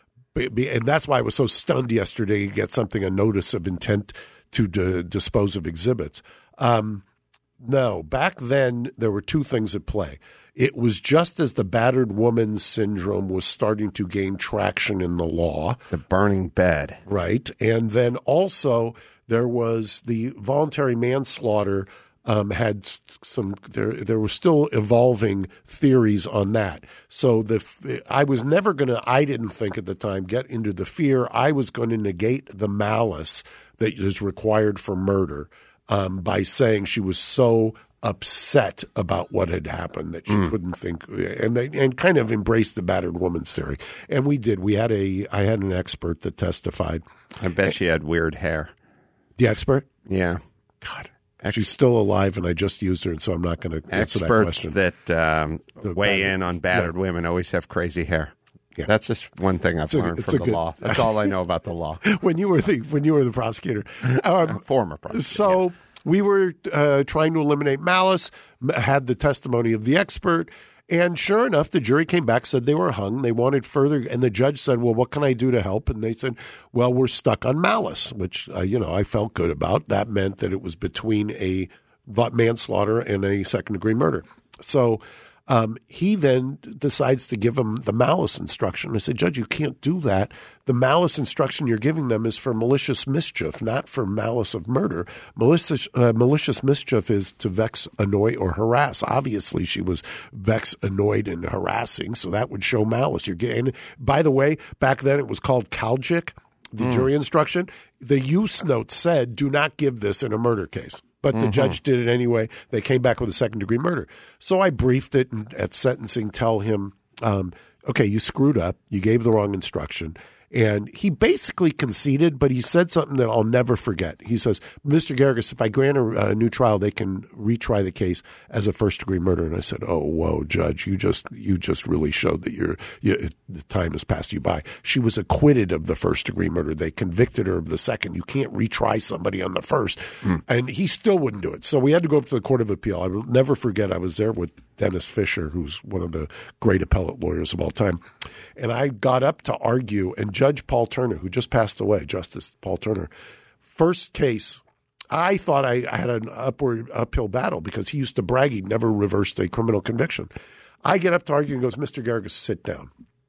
and that's why I was so stunned yesterday to get something a notice of intent to d- dispose of exhibits. Um, no, back then there were two things at play. It was just as the battered woman syndrome was starting to gain traction in the law. the burning bed. Right. And then also there was the voluntary manslaughter um, had s- some, there, there were still evolving theories on that. So the, I was never going to, I didn't think at the time, get into the fear. I was going to negate the malice that is required for murder um, by saying she was so upset about what had happened that she Mm. couldn't think, and they, and kind of embraced the battered woman's theory. And we did. We had a I had an expert that testified. I bet she had weird hair. The expert? Yeah. God, Ex- she's still alive, and I just used her, and so I'm not going to answer that Experts question. that, um, The weigh battered- in on battered yeah. women always have crazy hair. Yeah. That's just one thing I've a- learned it's from a the good- law. That's all I know about the law. when you were the when you were the prosecutor, um, Former prosecutor. so we were uh, trying to eliminate malice. m- Had the testimony of the expert. And sure enough, the jury came back, said they were hung. They wanted further. And the judge said, well, what can I do to help? And they said, well, we're stuck on malice, which, uh, you know, I felt good about. That meant that it was between a manslaughter and a second degree murder. So um, he then decides to give them the malice instruction. I said, Judge, you can't do that. The malice instruction you're giving them is for malicious mischief, not for malice of murder. Malicious, uh, malicious mischief is to vex, annoy, or harass. Obviously, she was vex, annoyed, and harassing, so that would show malice. You're getting. By the way, back then it was called Calgic, the jury instruction. The use note said, do not give this in a murder case. But the judge did it anyway. They came back with a second-degree murder. So I briefed it and at sentencing, tell him, um, okay, you screwed up. You gave the wrong instruction. And he basically conceded, but he said something that I'll never forget. He says, Mister Garrigus, if I grant a, a new trial, they can retry the case as a first-degree murder. And I said, oh, whoa, Judge, you just you just really showed that you're, you, the time has passed you by. She was acquitted of the first-degree murder. They convicted her of the second. You can't retry somebody on the first. Mm. And he still wouldn't do it. So we had to go up to the Court of Appeal. I will never forget, I was there with Dennis Fisher, who's one of the great appellate lawyers of all time. And I got up to argue, and Judge Paul Turner, who just passed away, Justice Paul Turner, first case, I thought I, I had an upward uphill battle because he used to brag he'd never reversed a criminal conviction. I get up to argue and goes, Mister Garrigus, sit down.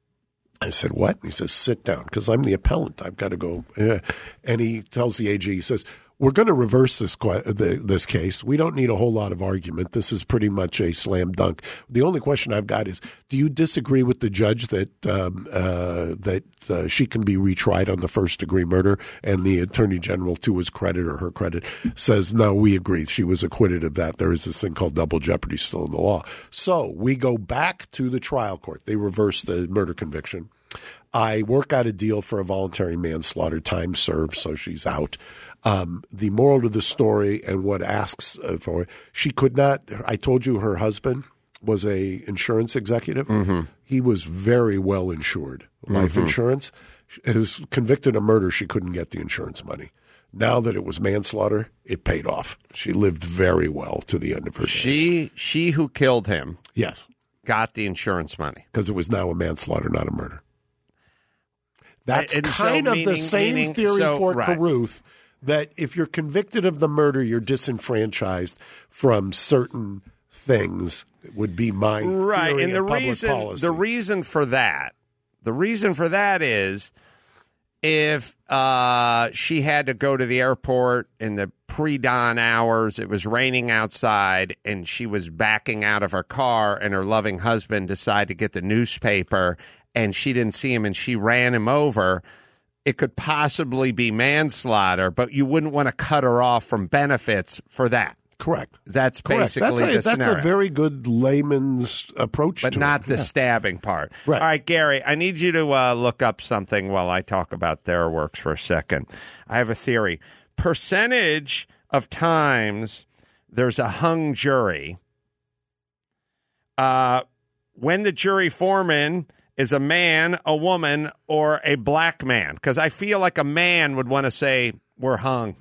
I said, what? And he says, sit down, because I'm the appellant. I've got to go. Yeah. And he tells the A G, he says, we're going to reverse this que- the, this case. We don't need a whole lot of argument. This is pretty much a slam dunk. The only question I've got is, do you disagree with the judge that um, uh, that uh, she can be retried on the first degree murder? And the attorney general, to his credit or her credit, says, no, we agree. She was acquitted of that. There is this thing called double jeopardy still in the law. So we go back to the trial court. They reverse the murder conviction. I work out a deal for a voluntary manslaughter, time served, so she's out. Um, the moral of the story and what asks uh, for, she could not, I told you her husband was a insurance executive. Mm-hmm. He was very well insured, life mm-hmm. insurance. He was convicted of murder. She couldn't get the insurance money. Now that it was manslaughter, it paid off. She lived very well to the end of her days. She, she who killed him yes, got the insurance money. Because it was now a manslaughter, not a murder. That's and kind so of meaning, the same meaning, theory so, for right. Carruth, that if you're convicted of the murder, you're disenfranchised from certain things, would be my right. theory And the of public reason, policy. the reason for that, the reason for that is if uh, she had to go to the airport in the pre-dawn hours, it was raining outside, and she was backing out of her car, and her loving husband decided to get the newspaper, and she didn't see him, and she ran him over, it could possibly be manslaughter, but you wouldn't want to cut her off from benefits for that. Correct. That's Correct. basically that's a, the that's scenario. a very good layman's approach But to not it. the Yeah. stabbing part. Right. All right, Gary, I need you to uh, look up something while I talk about TheraWorks for a second. I have a theory. Percentage of times there's a hung jury. Uh, when the jury foreman is a man, a woman, or a black man. Because I feel like a man would want to say, we're hung.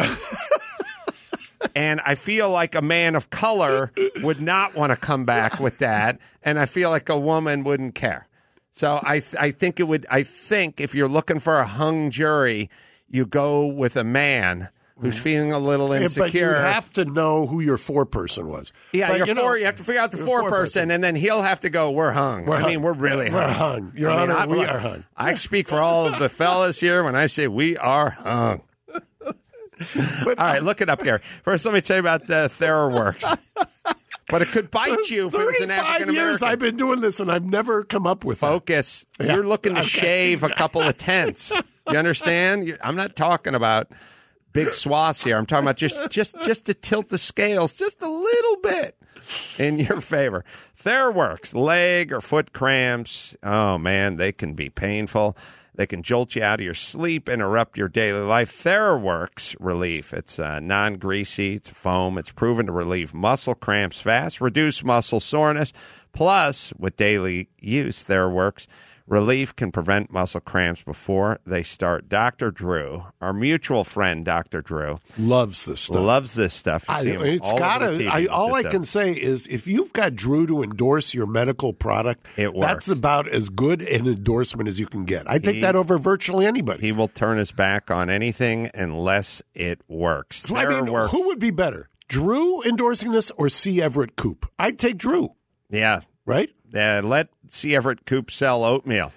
And I feel like a man of color would not want to come back with that. And I feel like a woman wouldn't care. So I th- I think it would, I think if you're looking for a hung jury, you go with a man who's feeling a little insecure. But you have to know who your foreperson was. Yeah, but, you're you, know, four, you have to figure out the you're four, four person, person. and then he'll have to go, we're hung. We're I hung. mean, we're really We're hung. hung. Your I mean, Honor, I- we look, are hung. I speak for all of the fellas here when I say we are hung. But, All right, look it up here. First, let me tell you about uh, TheraWorks. But it could bite you if it was an African years American. I've been doing this, and I've never come up with that. Focus. Yeah. You're looking to Okay. shave a couple of tenths. You understand? You- I'm not talking about big swaths here. I'm talking about just, just, just to tilt the scales just a little bit in your favor. TheraWorks, leg or foot cramps. Oh, man, they can be painful. They can jolt you out of your sleep, interrupt your daily life. TheraWorks Relief. It's uh, non-greasy. It's foam. It's proven to relieve muscle cramps fast, reduce muscle soreness. Plus, with daily use, TheraWorks Relief can prevent muscle cramps before they start. Doctor Drew, our mutual friend, Doctor Drew, Loves this stuff. loves this stuff. You I, see him it's all got over the T V to. with All this I stuff. can say is, if you've got Drew to endorse your medical product, It works. that's about as good an endorsement as you can get. I take He- that over virtually anybody. He will turn his back on anything unless it works. I mean, TheraWorks. who would be better, Drew endorsing this or C. Everett Koop? I'd take Drew, Yeah. right? Uh, let C. Everett Koop sell oatmeal.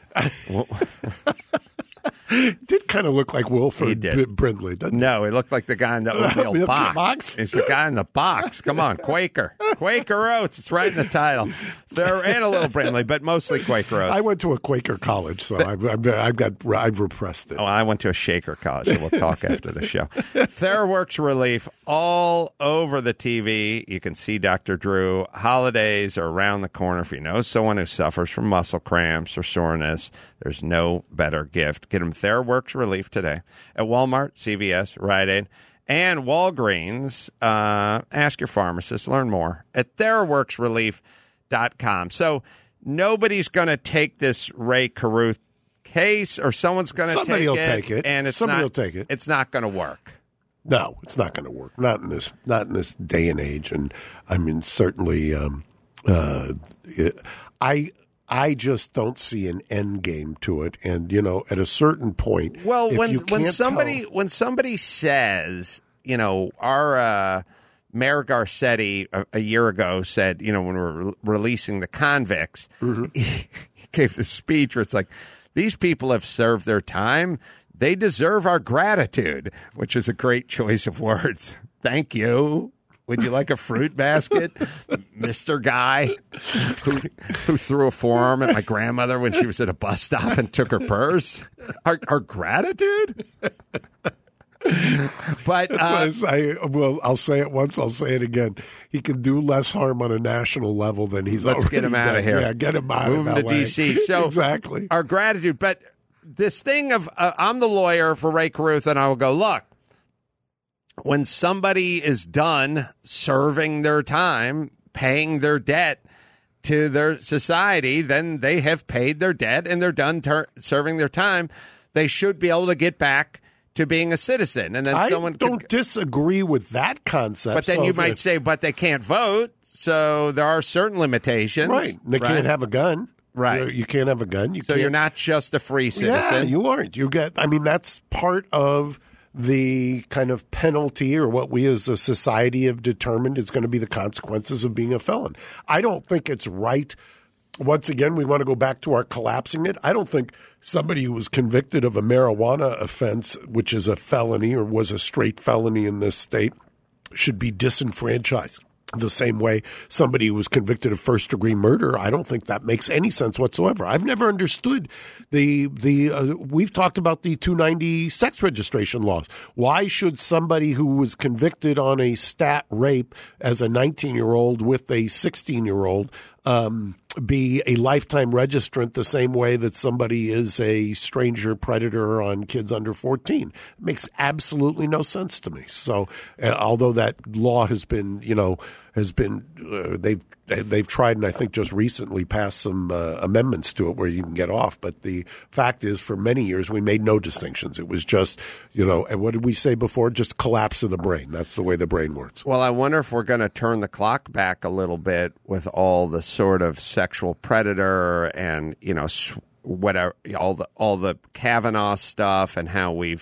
Did kind of look like He Wilford did. B- Brindley, doesn't he? No, he looked like the guy in the oatmeal Oatmeal box. box? It's the guy in the box. Come on, Quaker. Quaker Oats. It's right in the title. They're and a little Brindley, but mostly Quaker Oats. I went to a Quaker college, so I've, I've, I've got I've repressed it. Oh, I went to a Shaker college, so we'll talk after the show. TheraWorks Relief all over the T V. You can see Doctor Drew. Holidays are around the corner. If you know someone who suffers from muscle cramps or soreness, there's no better gift. Get them TheraWorks Relief today at Walmart, C V S, Rite Aid, and Walgreens. Uh, ask your pharmacist. Learn more at theraworks relief dot com. So nobody's going to take this Ray Carruth case, or someone's going to take it. Somebody will take it. And it's Somebody not, will take it. It's not going to work. No, it's not going to work. Not in this. Not in this day and age. And I mean, certainly, um, uh, it, I. I just don't see an end game to it, and you know, at a certain point, Well, if when you when can't somebody tell- when somebody says, you know, our uh, Mayor Garcetti a, a year ago said, you know, when we we're re- releasing the convicts, Mm-hmm. he, he gave this speech where it's like, these people have served their time. They deserve our gratitude, which is a great choice of words. Thank you. Would you like a fruit basket, Mister Guy, who who threw a forearm at my grandmother when she was at a bus stop and took her purse? Our, our gratitude? But uh, I, well, I'll say it once, I'll say it again. He can do less harm on a national level than he's let's already get him out done. of here. Yeah, get him out Move of him that to way. D C. So exactly. Our gratitude. But this thing of uh, I'm the lawyer for Ray Carruth, and I will go, look, when somebody is done serving their time, paying their debt to their society, then they have paid their debt and they're done ter- serving their time. They should be able to get back to being a citizen. And then I someone don't could, disagree with that concept. but then so you if might it's- say, but they can't vote. So there are certain limitations. right, they right? can't have a gun. Right. You, you can't have a gun. You So can't, you're not just a free citizen. Yeah, you aren't. You get. I mean, that's part of the kind of penalty, or what we as a society have determined is going to be the consequences of being a felon. I don't think it's right. Once again, we want to go back to our collapsing it. I don't think somebody who was convicted of a marijuana offense, which is a felony or was a straight felony in this state, should be disenfranchised the same way somebody who was convicted of first-degree murder. I don't think that makes any sense whatsoever. I've never understood the the. Uh, we've talked about the two ninety sex registration laws. Why should somebody who was convicted on a stat rape as a nineteen-year-old with a sixteen-year-old um, be a lifetime registrant the same way that somebody is a stranger predator on kids under fourteen? It makes absolutely no sense to me. So, uh, although that law has been, you know, has been uh, they've they've tried, and I think just recently passed some uh, amendments to it where you can get off. But the fact is, for many years we made no distinctions. It was just, you know, and what did we say before? Just collapse of the brain. That's the way the brain works. Well, I wonder if we're going to turn the clock back a little bit with all the sort of sexual predator and, you know, whatever, all the all the Kavanaugh stuff, and how we've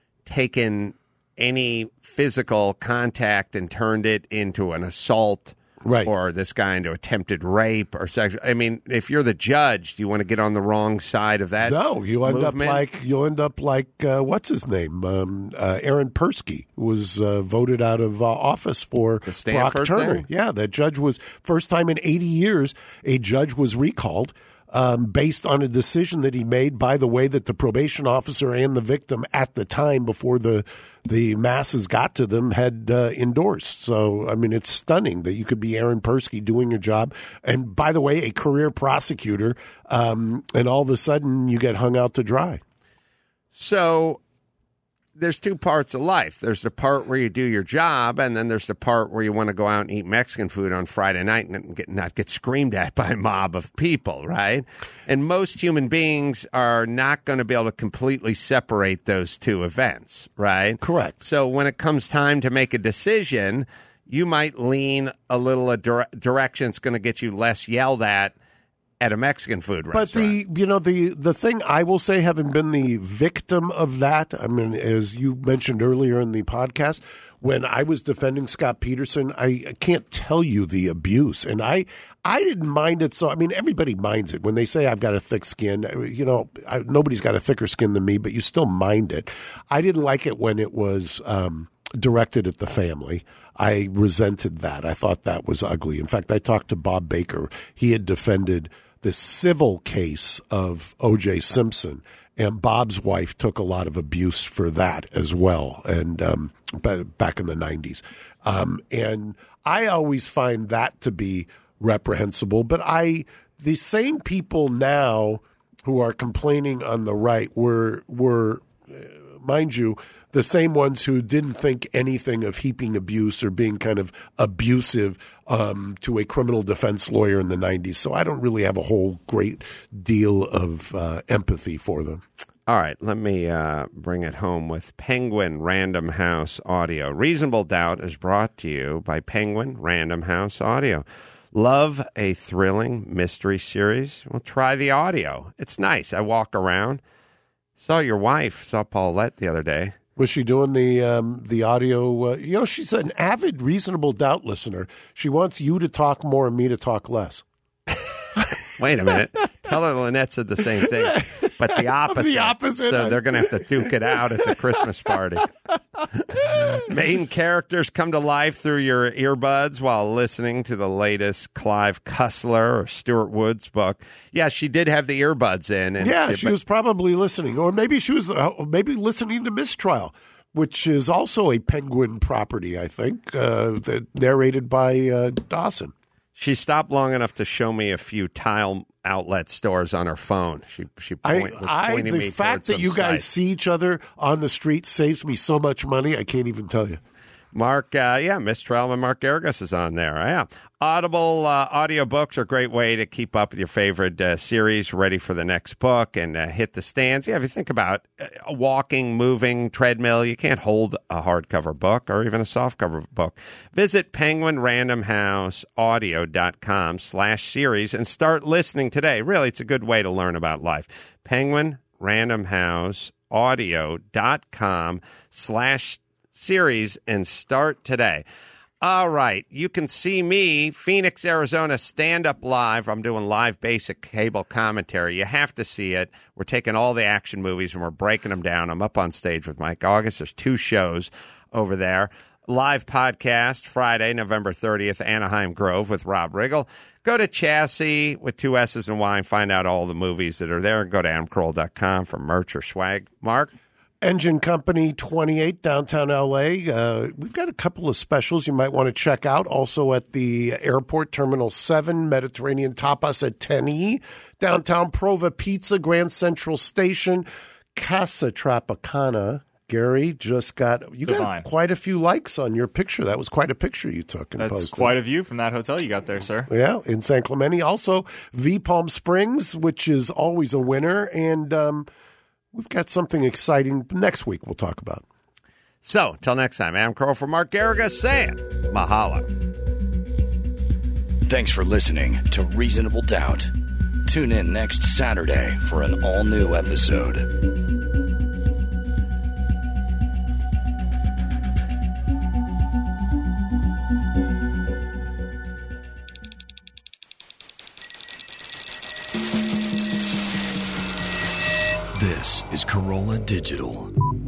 taken any physical contact and turned it into an assault, right? Or this guy into attempted rape or sexual. I mean, if you're the judge, do you want to get on the wrong side of that? No, you end movement? up like you end up like uh, what's his name, um, uh, Aaron Persky, who was uh, voted out of uh, office for The Stanford Brock Turner. thing? Yeah, that judge was first time in eighty years a judge was recalled. Um, based on a decision that he made, by the way, that the probation officer and the victim at the time, before the the masses got to them, had uh, endorsed. So, I mean, it's stunning that you could be Aaron Persky doing a job, and by the way, a career prosecutor, um, and all of a sudden you get hung out to dry. So there's two parts of life. There's the part where you do your job, and then there's the part where you want to go out and eat Mexican food on Friday night and get, not get screamed at by a mob of people, right? And most human beings are not going to be able to completely separate those two events, right? Correct. So when it comes time to make a decision, you might lean a little a dire- direction that's going to get you less yelled at at a Mexican food restaurant. But the you know the the thing I will say, having been the victim of that, I mean, as you mentioned earlier in the podcast, when I was defending Scott Peterson, I, I can't tell you the abuse, and I I didn't mind it. So I mean, everybody minds it when they say I've got a thick skin. You know, I, nobody's got a thicker skin than me, but you still mind it. I didn't like it when it was Um, directed at the family. I resented that. I thought that was ugly. In fact, I talked to Bob Baker. He had defended the civil case of O J Simpson, and Bob's wife took a lot of abuse for that as well, and um, back in the nineties. Um, and I always find that to be reprehensible. But I, the same people now who are complaining on the right were were, mind you, the same ones who didn't think anything of heaping abuse or being kind of abusive um, to a criminal defense lawyer in the nineties. So I don't really have a whole great deal of uh, empathy for them. All right, let me uh, bring it home with Penguin Random House Audio. Reasonable Doubt is brought to you by Penguin Random House Audio. Love a thrilling mystery series? Well, try the audio. It's nice. I walk around. Saw your wife, saw Paulette the other day. Was she doing the um, the audio? Uh, you know, she's an avid Reasonable Doubt listener. She wants you to talk more and me to talk less. Wait a minute. Tell her Lynette said the same thing. but the opposite. The opposite. So they're going to have to duke it out at the Christmas party. Main characters come to life through your earbuds while listening to the latest Clive Cussler or Stuart Woods book. Yeah, she did have the earbuds in. And yeah, she, she but, was probably listening. Or maybe she was uh, maybe listening to Mistrial, which is also a Penguin property, I think, uh, that narrated by uh, Dawson. She stopped long enough to show me a few tile outlet stores on her phone. She she point, I, was I pointing the me fact towards that some you guys sites. see each other on the street saves me so much money. I can't even tell you. Mark, uh, yeah, Miss Trell and Mark Garagos is on there. Yeah. Audible uh, audiobooks are a great way to keep up with your favorite uh, series, ready for the next book, and uh, hit the stands. Yeah, if you think about uh, walking, moving, treadmill, you can't hold a hardcover book or even a softcover book. Visit penguin random house audio dot com slash series and start listening today. Really, it's a good way to learn about life. penguin random house audio dot com slash series and start today. All right. You can see me, Phoenix, Arizona, stand up live. I'm doing live basic cable commentary. You have to see it. We're taking all the action movies and we're breaking them down. I'm up on stage with Mike August. There's two shows over there. Live podcast Friday, November thirtieth, Anaheim Grove with Rob Riggle. Go to Chassis with two S's and Y and find out all the movies that are there. Go to adam carolla dot com for merch or swag. Mark? Engine Company twenty-eight, downtown L A. Uh, we've got a couple of specials you might want to check out. Also at the airport, Terminal seven, Mediterranean Tapas at ten E. Downtown Prova Pizza, Grand Central Station, Casa Tropicana. Gary just got, you Divine. got quite a few likes on your picture. That was quite a picture you took and That's posted. quite a view from that hotel you got there, sir. Yeah, in San Clemente. Also, V Palm Springs, which is always a winner. And, um, we've got something exciting next week we'll talk about. So, till next time, Adam Carolla for Mark Garagos saying mahalo. Thanks for listening to Reasonable Doubt. Tune in next Saturday for an all-new episode. This is Carolla Digital.